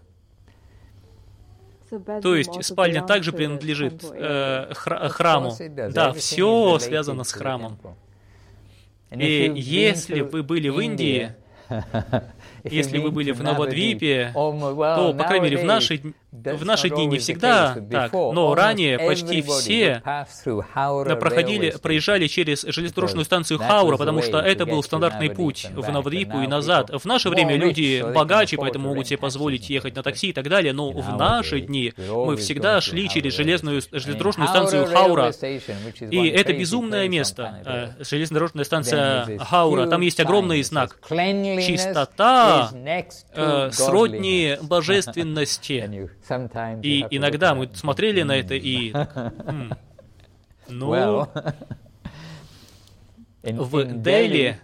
То есть спальня также принадлежит э, хра- храму. Да, все связано с храмом. И если вы были в Индии, если вы были в Навадвипе, то, по крайней мере, в наши, в наши дни не всегда так, но ранее почти все проходили, проезжали через железнодорожную станцию Хаура, потому что это был стандартный путь в Навадвипу и назад. В наше время люди богаче, поэтому могут себе позволить ехать на такси и так далее, но в наши дни мы всегда шли через железную, железнодорожную станцию Хаура. И это безумное место, железнодорожная станция Хаура. Там есть огромный знак. Чистота Э, сродни божественности. И иногда мы смотрели на это и... М, ну... В Дели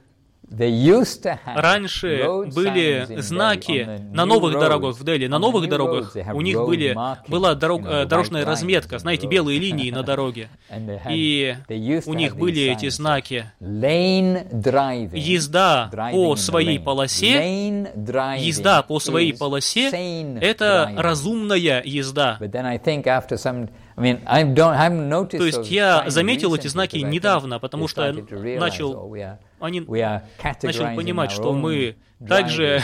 раньше были знаки на новых дорогах в Дели. На новых дорогах у них были, была дорог, дорожная разметка, знаете, белые линии на дороге. И у них были эти знаки. Езда по своей полосе, езда по своей полосе — это разумная езда. То есть я заметил эти знаки недавно, потому что начал, они, начал понимать, что мы также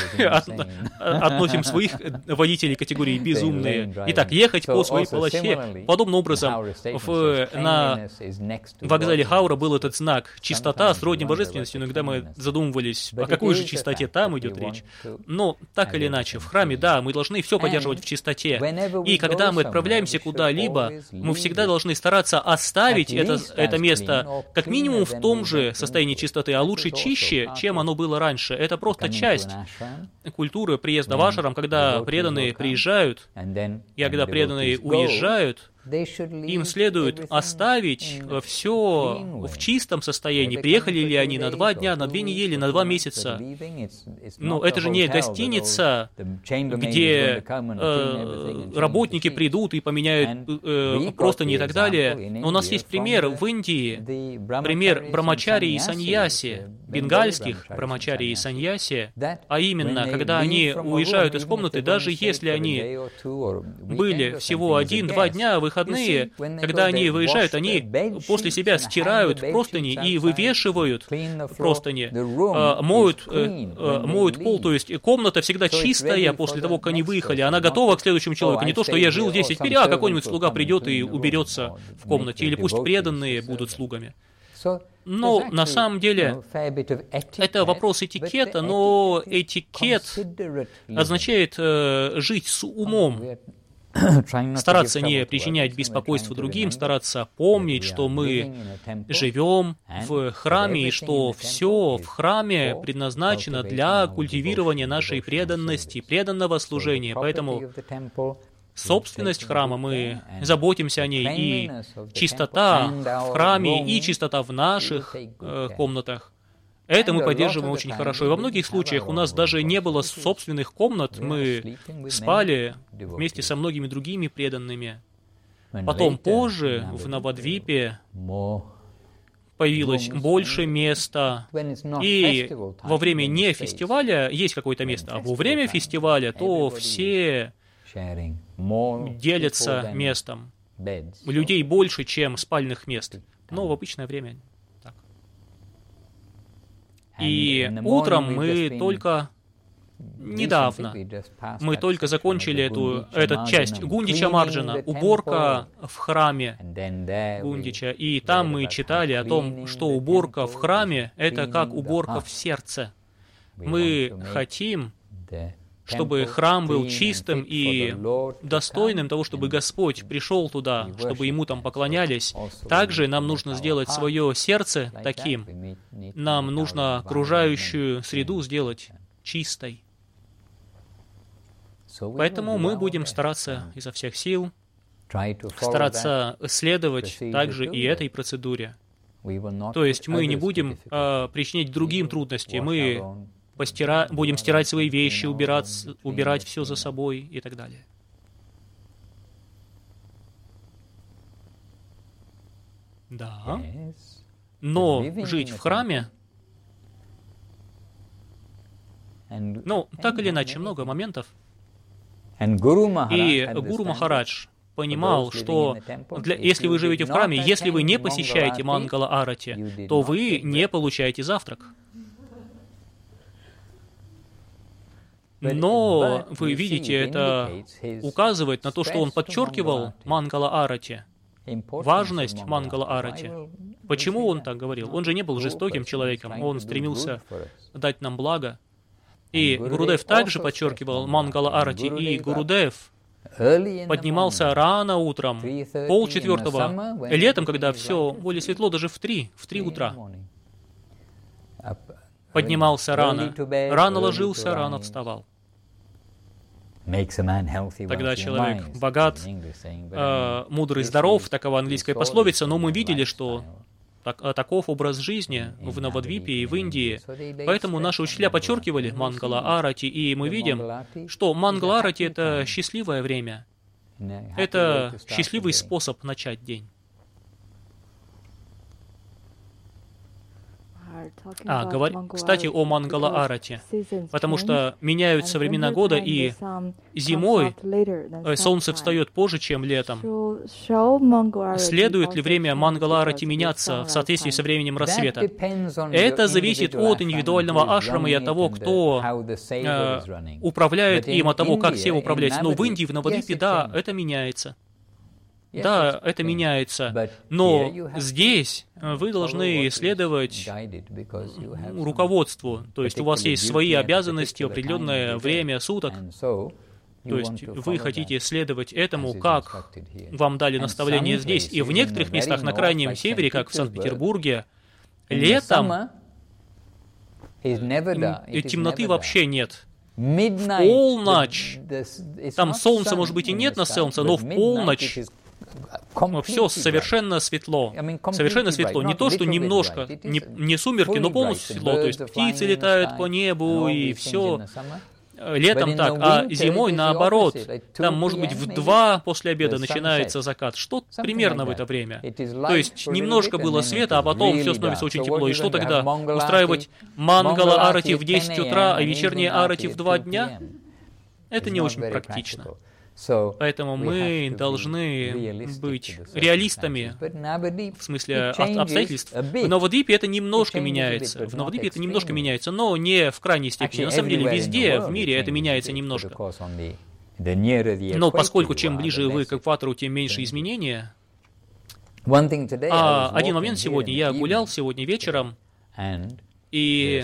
относим своих водителей категории безумные. Итак, ехать по своей полосе. Подобным образом, в, на вокзале Хаура был этот знак «Чистота сродни божественности», но когда мы задумывались, о какой же чистоте там идет речь. Но, так или иначе, в храме, да, мы должны все поддерживать в чистоте. И когда мы отправляемся куда-либо, мы всегда должны стараться оставить это, это место как минимум в том же состоянии чистоты, а лучше чище, чем оно было раньше. Это просто часть культуры приезда в ашрам, когда преданные приезжают, и когда преданные уезжают, им следует оставить все в чистом состоянии. Приехали ли они на два дня, на две недели, на два месяца. Но это же не гостиница, где э, работники придут и поменяют э, простыни и так далее. Но у нас есть пример в Индии, пример брамачари и саньяси, бенгальских брамачари и саньяси, а именно, когда они уезжают из комнаты, даже если они были всего один-два дня, выходные, когда они выезжают, они после себя стирают простыни и вывешивают простыни, э, моют, э, моют пол, то есть комната всегда чистая после того, как они выехали, она готова к следующему человеку. Не то, что я жил здесь, и теперь, а какой-нибудь слуга придет и уберется в комнате, или пусть преданные будут слугами. Но на самом деле это вопрос этикета, но этикет означает э, жить с умом, стараться не причинять беспокойство другим, стараться помнить, что мы живем в храме, и что все в храме предназначено для культивирования нашей преданности, преданного служения. Поэтому собственность храма, мы заботимся о ней, и чистота в храме, и чистота в наших э, комнатах. Это мы поддерживаем очень хорошо. И во многих случаях у нас даже не было собственных комнат, мы спали вместе со многими другими преданными. Потом позже в Навадвипе появилось больше места, и во время не фестиваля есть какое-то место, а во время фестиваля то все делятся местом. Людей больше, чем спальных мест, но в обычное время. И утром мы только недавно, мы только закончили эту, эту часть Гундича Марджана, уборка в храме Гундича, и там мы читали о том, что уборка в храме — это как уборка в сердце. Мы хотим, чтобы храм был чистым и достойным того, чтобы Господь пришел туда, чтобы Ему там поклонялись. Также нам нужно сделать свое сердце таким. Нам нужно окружающую среду сделать чистой. Поэтому мы будем стараться изо всех сил, стараться следовать также и этой процедуре. То есть мы не будем э, причинять другим трудности, мы Постира... будем стирать свои вещи, убирать, убирать все за собой и так далее. Да. Но жить в храме, ну, так или иначе, много моментов. И Гуру Махарадж понимал, что для... если вы живете в храме, если вы не посещаете Мангала Арати, то вы не получаете завтрак. Но, вы видите, это указывает на то, что он подчеркивал Мангала Арати, важность Мангала Арати. Почему он так говорил? Он же не был жестоким человеком, он стремился дать нам благо. И Гурудев также подчеркивал Мангала Арати, и Гурудев поднимался рано утром, полчетвертого, летом, когда все более светло, даже в три, в три утра. Поднимался рано, рано ложился, рано вставал. Тогда человек богат, э, мудрый, здоров, такова английская пословица, но мы видели, что так, таков образ жизни в Навадвипе и в Индии. Поэтому наши учителя подчеркивали Мангала Арати, и мы видим, что Мангала Арати — это счастливое время, это счастливый способ начать день. А, говор... кстати, о Мангала-арати. Потому что меняются времена года, и зимой солнце встает позже, чем летом. Следует ли время Мангала-арати меняться в соответствии со временем рассвета? Это зависит от индивидуального ашрама и от того, кто э, управляет им, от того, как сева управляется. Но в Индии, в Навадвипе, да, это меняется. Да, это меняется, но здесь вы должны следовать руководству, то есть у вас есть свои обязанности, определенное время суток, то есть вы хотите следовать этому, как вам дали наставление здесь. И в некоторых местах на крайнем севере, как в Санкт-Петербурге, летом темноты вообще нет. В полночь, там солнца, может быть, и нет на солнце, но в полночь все совершенно светло. Совершенно светло. Не то, что немножко, не, не сумерки, но полностью светло. То есть птицы летают по небу, и все. Летом так, а зимой наоборот. Там, может быть, в два после обеда начинается закат. Что примерно в это время? То есть немножко было света, а потом все становится очень тепло. И что тогда? Устраивать мангала-арати в десять утра, а вечерние арати в два дня? Это не очень практично. Поэтому мы должны быть реалистами в смысле обстоятельств. В Навадвипе это немножко меняется. В Навадвипе это немножко меняется, но не в крайней степени. На самом деле везде в мире это меняется немножко. Но поскольку чем ближе вы к экватору, тем меньше изменения. А один момент сегодня. Я гулял сегодня вечером, и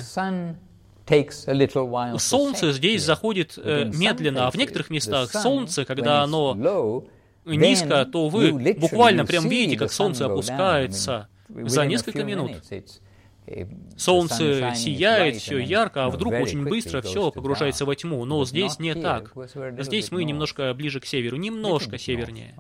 солнце здесь заходит э, медленно, а в некоторых местах солнце, когда оно низко, то вы буквально прям видите, как солнце опускается за несколько минут. Солнце сияет, все ярко, а вдруг очень быстро все погружается во тьму. Но здесь не так. Здесь мы немножко ближе к северу, немножко севернее.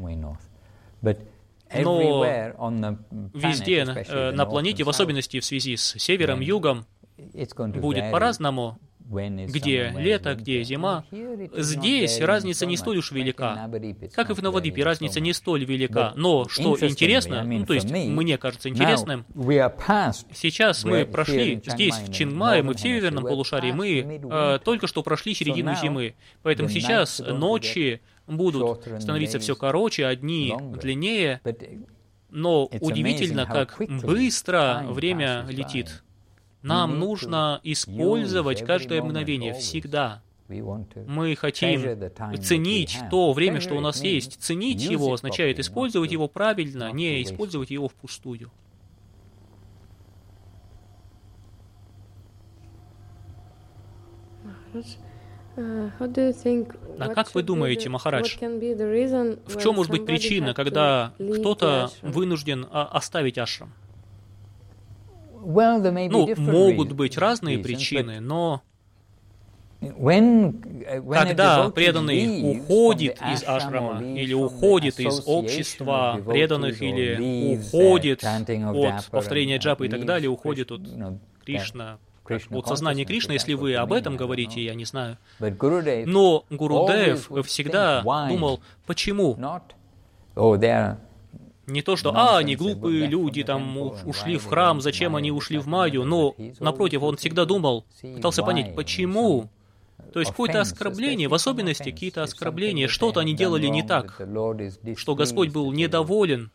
Но везде э, на планете, в особенности в связи с севером, югом, будет по-разному, где лето, где зима. Здесь разница не столь уж велика. Как и в Навадвипе, разница не столь велика. Но что интересно, ну, то есть мне кажется интересным, сейчас мы прошли, здесь в Чингмае, мы в северном полушарии, мы э, только что прошли середину зимы. Поэтому сейчас ночи будут становиться все короче, а дни длиннее. Но удивительно, как быстро время летит. Нам нужно использовать каждое мгновение, всегда. Мы хотим ценить то время, что у нас есть. Ценить его означает использовать его правильно, не использовать его впустую. А как вы думаете, Махарадж, в чем может быть причина, когда кто-то вынужден оставить ашрам? Ну, могут быть разные причины, но когда преданный уходит из ашрама, или уходит из общества преданных, или уходит от повторения джапы и так далее, уходит от Кришна, от сознания Кришны, если вы об этом говорите, я не знаю. Но Гурудев всегда думал, почему? Не то, что, а, они глупые люди, там, ушли в храм, зачем они ушли в Майю, но, напротив, он всегда думал, пытался понять, почему. То есть какое-то оскорбление, в особенности какие-то оскорбления, что-то они делали не так, что Господь был недоволен,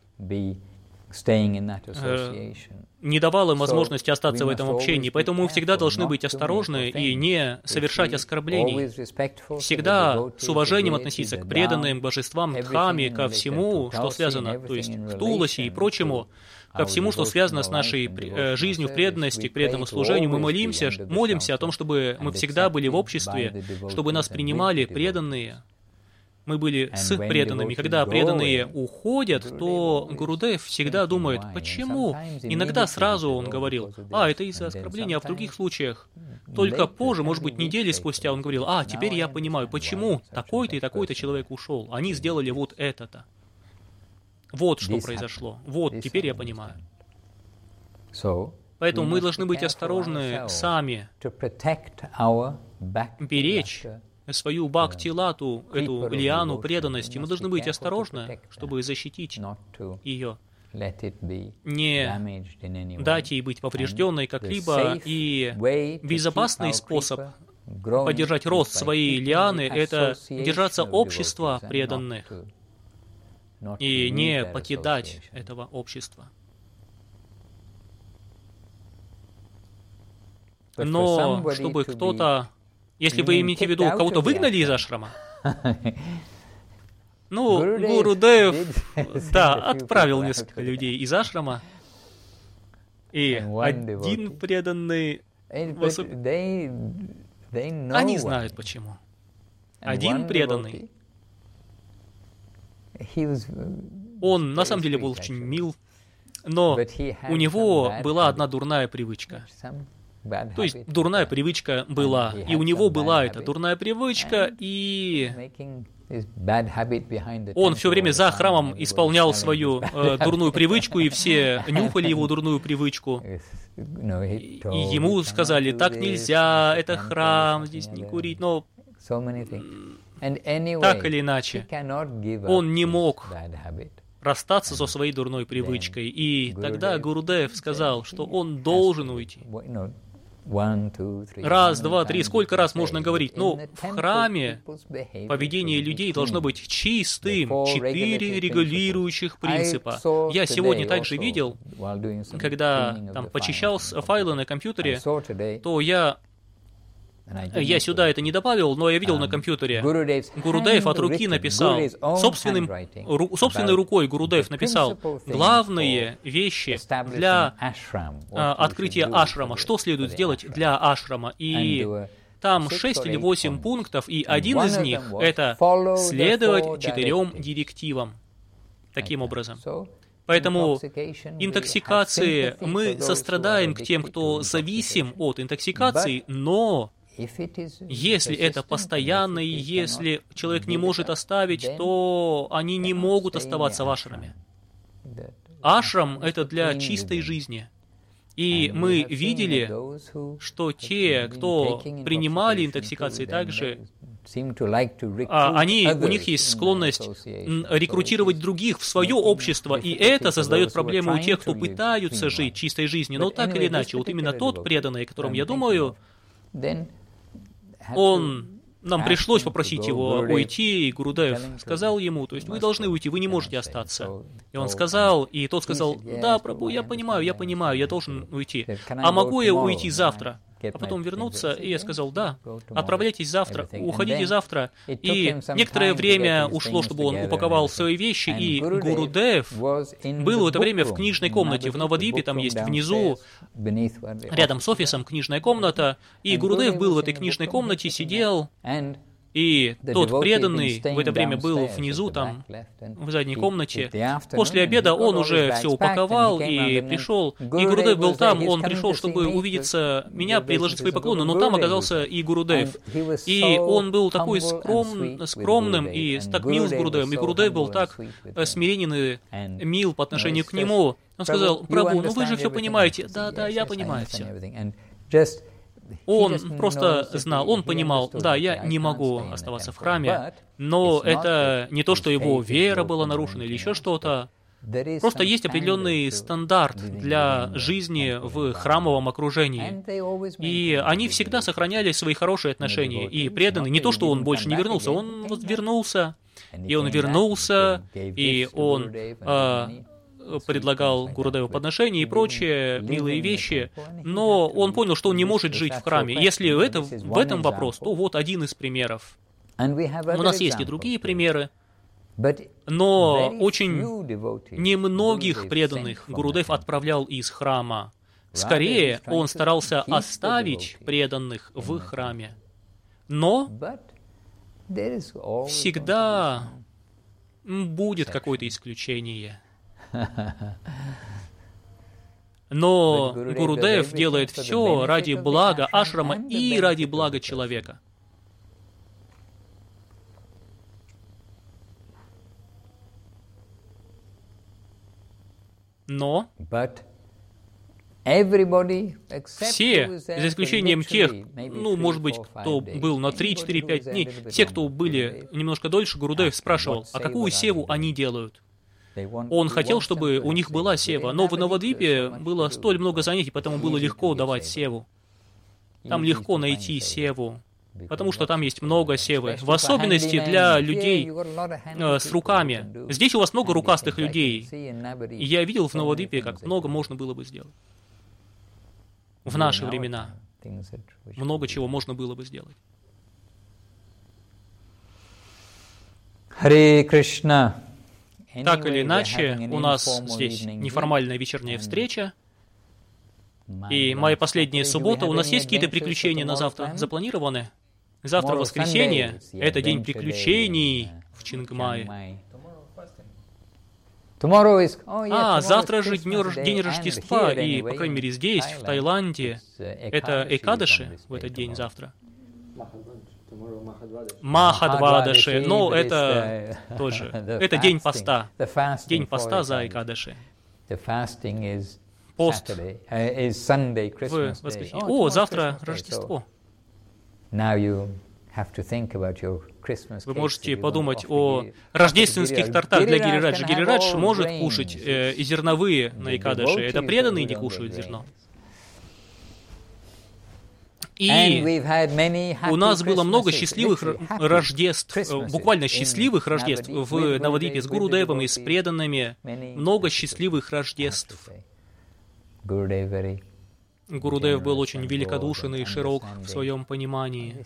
э, не давал им возможности остаться в этом общении. Поэтому мы всегда должны быть осторожны и не совершать оскорблений. Всегда с уважением относиться к преданным, к божествам, к Дхамме, ко всему, что связано, то есть к Туласи и прочему, ко всему, что связано с нашей э, жизнью в преданности, к преданному служению. Мы молимся, молимся о том, чтобы мы всегда были в обществе, чтобы нас принимали преданные. Мы были с преданными. Когда преданные уходят, то Гурудев всегда думает, почему? Иногда сразу он говорил, а, это из-за оскорбления, а в других случаях только позже, может быть, недели спустя он говорил, а, теперь я понимаю, почему такой-то и такой-то человек ушел. Они сделали вот это-то. Вот что произошло. Вот, теперь я понимаю. Поэтому мы должны быть осторожны сами, беречь свою бхакти-лату, эту лиану преданности. Мы должны быть осторожны, чтобы защитить ее. не дать ей быть поврежденной как-либо, и безопасный способ поддержать рост своей лианы — это держаться общества преданных и не покидать этого общества. Но чтобы кто-то, если вы имеете в виду, кого-то выгнали из ашрама, ну, Гурудев, да, отправил несколько людей из ашрама, и один преданный, они знают почему. Один преданный, он на самом деле был очень мил, но у него была одна дурная привычка. То есть дурная привычка была, и у него была эта дурная привычка, и он все время за храмом исполнял свою э, дурную привычку, и все нюхали его дурную привычку. И ему сказали: так нельзя, это храм, здесь не курить, но так или иначе, он не мог расстаться со своей дурной привычкой. И тогда Гурудев сказал, что он должен уйти. Раз, два, три, сколько раз можно говорить? Ну, в храме поведение людей должно быть чистым. Четыре регулирующих принципа. Я сегодня также видел, когда там почищал файлы на компьютере, то я... Я сюда это не добавил, но я видел на компьютере. Гурудев от руки написал, собственным, ру, собственной рукой Гурудев написал главные вещи для а, открытия ашрама. Что следует сделать для ашрама? И там шесть или восемь пунктов, и один из них — это следовать четырем директивам. Таким образом. Поэтому интоксикации, мы сострадаем к тем, кто зависим от интоксикации, но если это постоянно, и если человек не может оставить, то они не могут оставаться в ашраме. Ашрам — это для чистой жизни. И мы видели, что те, кто принимали интоксикации, также а, они, у них есть склонность рекрутировать других в свое общество, и это создает проблемы у тех, кто пытаются жить чистой жизнью. Но так или иначе, вот именно тот преданный, о котором я думаю, он... Нам пришлось попросить его уйти, и Гурудев сказал ему, то есть вы должны уйти, вы не можете остаться. И он сказал, и тот сказал: да, Прабху, я понимаю, я понимаю, я должен уйти. А могу я уйти завтра? А потом вернуться, и я сказал: да, отправляйтесь завтра, уходите завтра. И некоторое время ушло, чтобы он упаковал свои вещи, и Гурудев был в это время в книжной комнате. В Навадвипе там есть внизу, рядом с офисом, книжная комната, и Гурудев был в этой книжной комнате, сидел, и тот преданный в это время был внизу, там, в задней комнате. После обеда он уже все упаковал и пришел. И Гурудев был там, он пришел, чтобы увидеться меня, предложить свои поклоны, но там оказался и Гурудев. И он был такой скром, скромным и так мил с Гурудевом. И Гурудев был так смиренен и мил по отношению к нему. Он сказал: Прабху, ну вы же все понимаете. Да, да, я понимаю все. Он просто знал, он понимал, да, я не могу оставаться в храме, но это не то, что его вера была нарушена или еще что-то. Просто есть определенный стандарт для жизни в храмовом окружении. И они всегда сохраняли свои хорошие отношения. И преданный, не то, что он больше не вернулся, он вернулся, и он вернулся, и он... А, предлагал Гурудеву подношения и прочие милые вещи, но он понял, что он не может жить в храме. Если это, в этом вопрос, то вот один из примеров. У нас есть и другие примеры, но очень немногих преданных Гурудев отправлял из храма. Скорее, он старался оставить преданных в храме. Но всегда будет какое-то исключение. Но Гурудев делает все ради блага ашрама и ради блага человека. Но все, за исключением тех, ну, может быть, кто был на три, четыре, пять дней, те, кто были немножко дольше, Гурудев спрашивал, а какую севу они делают? Он хотел, чтобы у них была сева, но в Навадвипе было столь много занятий, поэтому было легко давать севу. Там легко найти севу, потому что там есть много севы, в особенности для людей э, с руками. Здесь у вас много рукастых людей. И я видел в Навадвипе, как много можно было бы сделать. В наши времена много чего можно было бы сделать. Харе Кришна. Так или иначе, у нас здесь неформальная вечерняя встреча. И моя последняя суббота. У нас есть какие-то приключения на завтра запланированы? Завтра воскресенье. Это день приключений в Чингмае. А, завтра же день Рождества, и, по крайней мере, здесь, в Таиланде, это Экадаши в этот день завтра. Махадвадаши, но это тоже, это день поста, день поста за Экадаши. Пост в воскресенье. О, завтра Рождество. Вы можете подумать о рождественских тортах для Гирираджа. Гирирадж может кушать э, и зерновые на Экадаши. Это преданные не кушают зерно. И у нас было много счастливых Рождеств, буквально счастливых Рождеств в Навадвипе с Гурудевом и с преданными. Много счастливых Рождеств. Гурудев был очень великодушен и широк в своем понимании.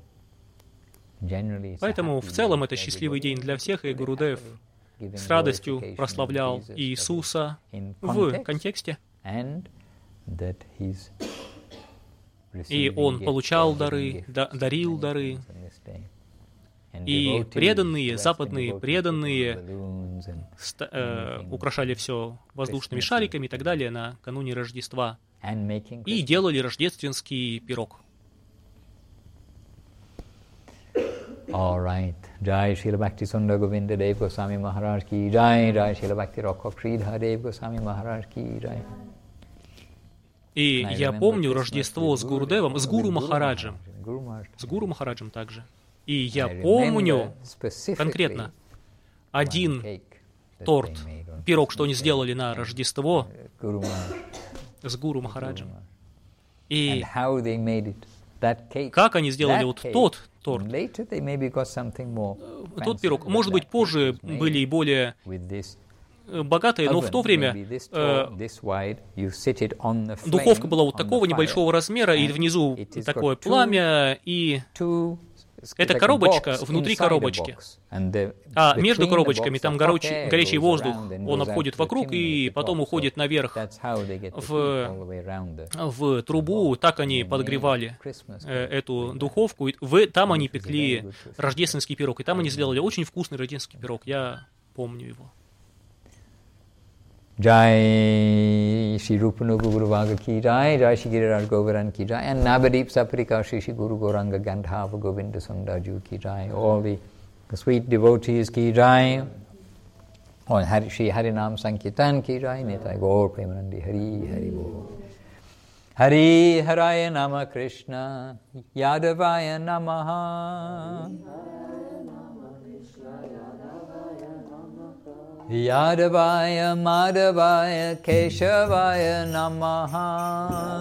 Поэтому в целом это счастливый день для всех, и Гурудев с радостью прославлял Иисуса в контексте. И он получал дары, да, дарил дары. И преданные, западные преданные ста- э, украшали все воздушными шариками и так далее накануне Рождества. И делали рождественский пирог. All right. Jai Srila Bhakti Sundar Govinda Dev Goswami Maharaj ki jai. Jai Srila Bhakti Rakha Sridhar Dev Goswami Maharaj ki jai. И я помню Рождество с Гурудевом, с Гуру Махараджем. С Гуру Махараджем также. И я помню конкретно один торт, пирог, что они сделали на Рождество с Гуру Махараджем. И как они сделали вот тот торт, тот пирог. Может быть, позже были и более богатые, но в то время э, духовка была вот такого небольшого размера, и внизу такое пламя, и эта коробочка внутри коробочки. А между коробочками там горячий, горячий воздух, он обходит вокруг и потом уходит наверх в, в трубу. Так они подогревали э, эту духовку. В, там они пекли рождественский пирог, и там они сделали очень вкусный рождественский пирог. Я помню его. Jai Shri Rupanuga Guru Vaga ki jai, Jai Shri Giriraj Govardhan ki jai, and Navadip Saprika Shri Shri Guru Gauranga Gandhava Govinda Sundar ki jai, all the, the sweet devotees ki jai, or Hari, Shri Harinam Sankirtan ki jai, Nitai Gaur Premanandi Hari Hari Bol. Hari Haraya Nama Krishna, Yadavaya Namaha. Yadavaya Madhavaya Keshavaya Namaha.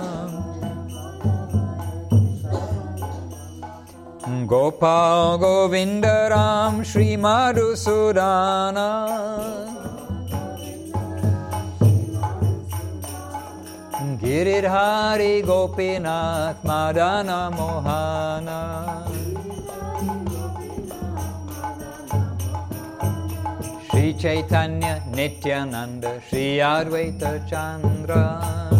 Gopal Govindaram Shri Madhusudana. Giridhari Gopinath Madana Mohana. Shri Chaitanya Nityananda Shri Advaita Chandra.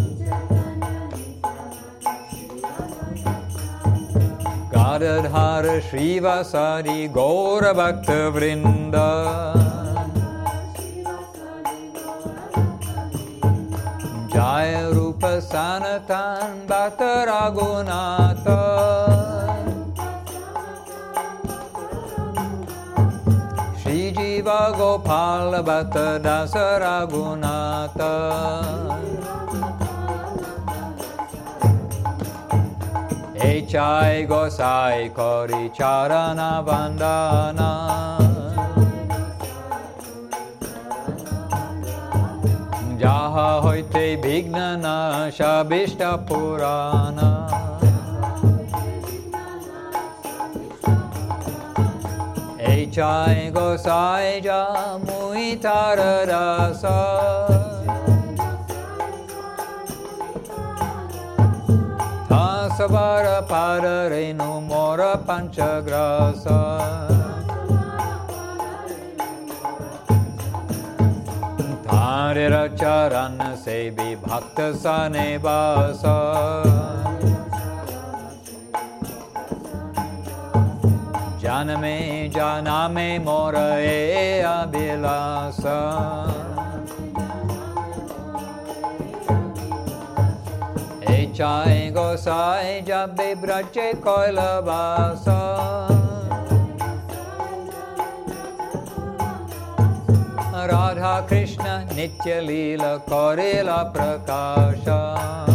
Gadadhara Shri Vasadi Gaura Bhakta Vrinda. Jaya Rupa Sanatan Bhakta Raghunatha. Shri Jiva Gopala Bhatta Dasa Raghunatha. Echai Gosai Kori Charana Vandana. Vignanasha Bishta Purana Echai Gosai Ja Muitara Rasa Tasavara Padarenu Mora Panchagrasa Tarira Charan Sebi Bhakta Sane Basa Janame Janame Mora E Abhilasa Echai Gosai Jabbe Brache Koila Vasa Radha Krishna Nitya Leela Korela Prakasha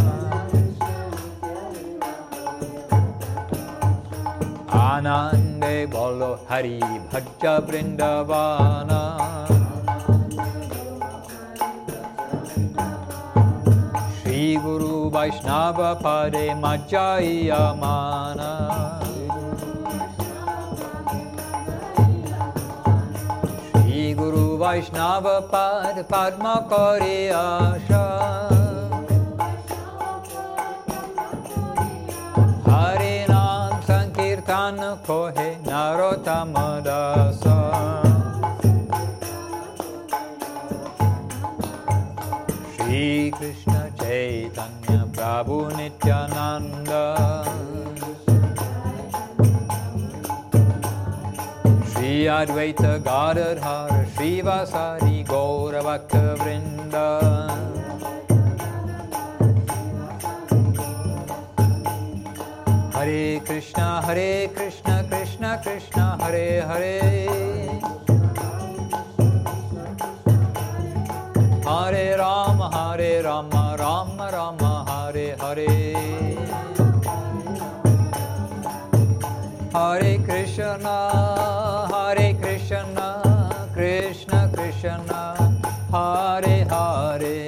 Anande Bolo Hari Bhaja Vrindavana Shri Guru Vaishnava Pade Majjaya Mana Shri Guru Vaishnava Pad Padma Kari Asha Hari Nam Sankirtan Kohe Narottama Dasa Shri Krishna Chaitanya Prabhu Nityananda Shri Advaita Gadadhara Shri Vasari Gaura Bhakta Vrinda Hare Krishna Hare Krishna Krishna Krishna Hare Hare Hare Rama Hare Rama Rama Rama Hare Hare Hare Krishna Hare Krishna Krishna Krishna Hare Hare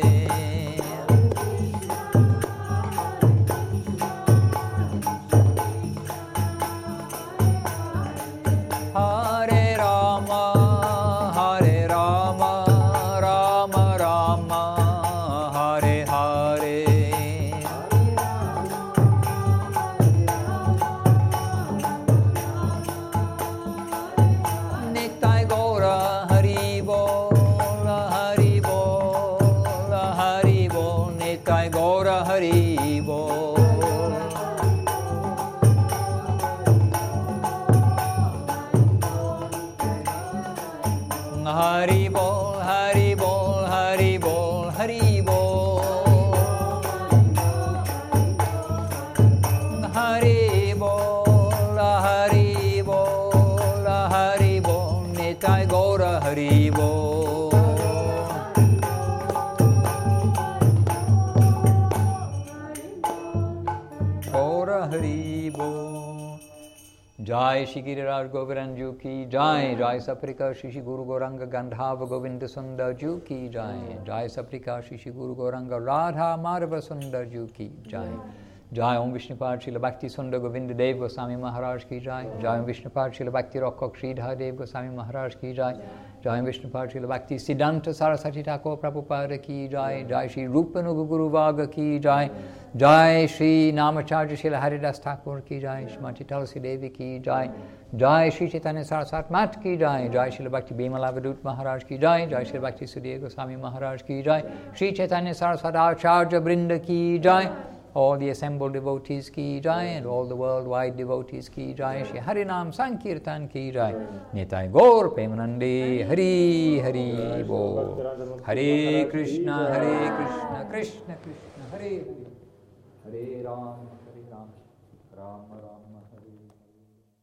Hare Rama Hare Rama Rama Rama Hare Hare Nitai Gaura Hari Bol Hari Bol Hari Bol Nitai Gaura Hari Bol Hari Bol, Hari Bol, Hari Bol, Hari Bol. Hari Bol, Hari Bol, Hari Bol, Nitai Gaura Hari Bol. Gaura Hari Bol. Jai Shri Giriraj Govardhan Ji ki Jai, Jai Saprika Shri Guru Gauranga Gandhava Govinda Sundar Ji ki Jai, Jai Saprika Shri Guru Gauranga Radha Madhava Sundar Ji ki Jai, Jai Om Vishnupad Srila Bhakti Sundar Govinda Dev Goswami Maharaj ki Jai, Jai Om Vishnupad Srila Bhakti Rakshak Sridhar Dev Goswami Maharaj ki Jai, Jai Om Vishnupad Srila Bhakti Siddhanta Saraswati Thakur Prabhupada ki Jai, Jai Shri Rupanuga Guru Vaga ki Jai, Jai Shri Namacharya Srila Haridas Thakur ki Jai, Shrimati Tulsi Devi ki Jai, Jai Shri Chaitanya Saraswat Mat ki Jai, Jai Srila Bhakti Bimala Vidut Maharaj ki Jai, Jai Srila Bhakti Sudhir Goswami Maharaj ki Jai, Shri Chaitanya Saraswat Acharya Brinda ki Jai, all the assembled devotees ki Jai, and all the worldwide devotees ki Jai, Shri Harinam Sankirtan ki Jai, Nitai Gaur Premanande, Hari Hari Bol, Hare Krishna, Hare Krishna, Krishna Krishna, Hare Hare, Hare Ram, Hare Ram, Ram Ram, Hare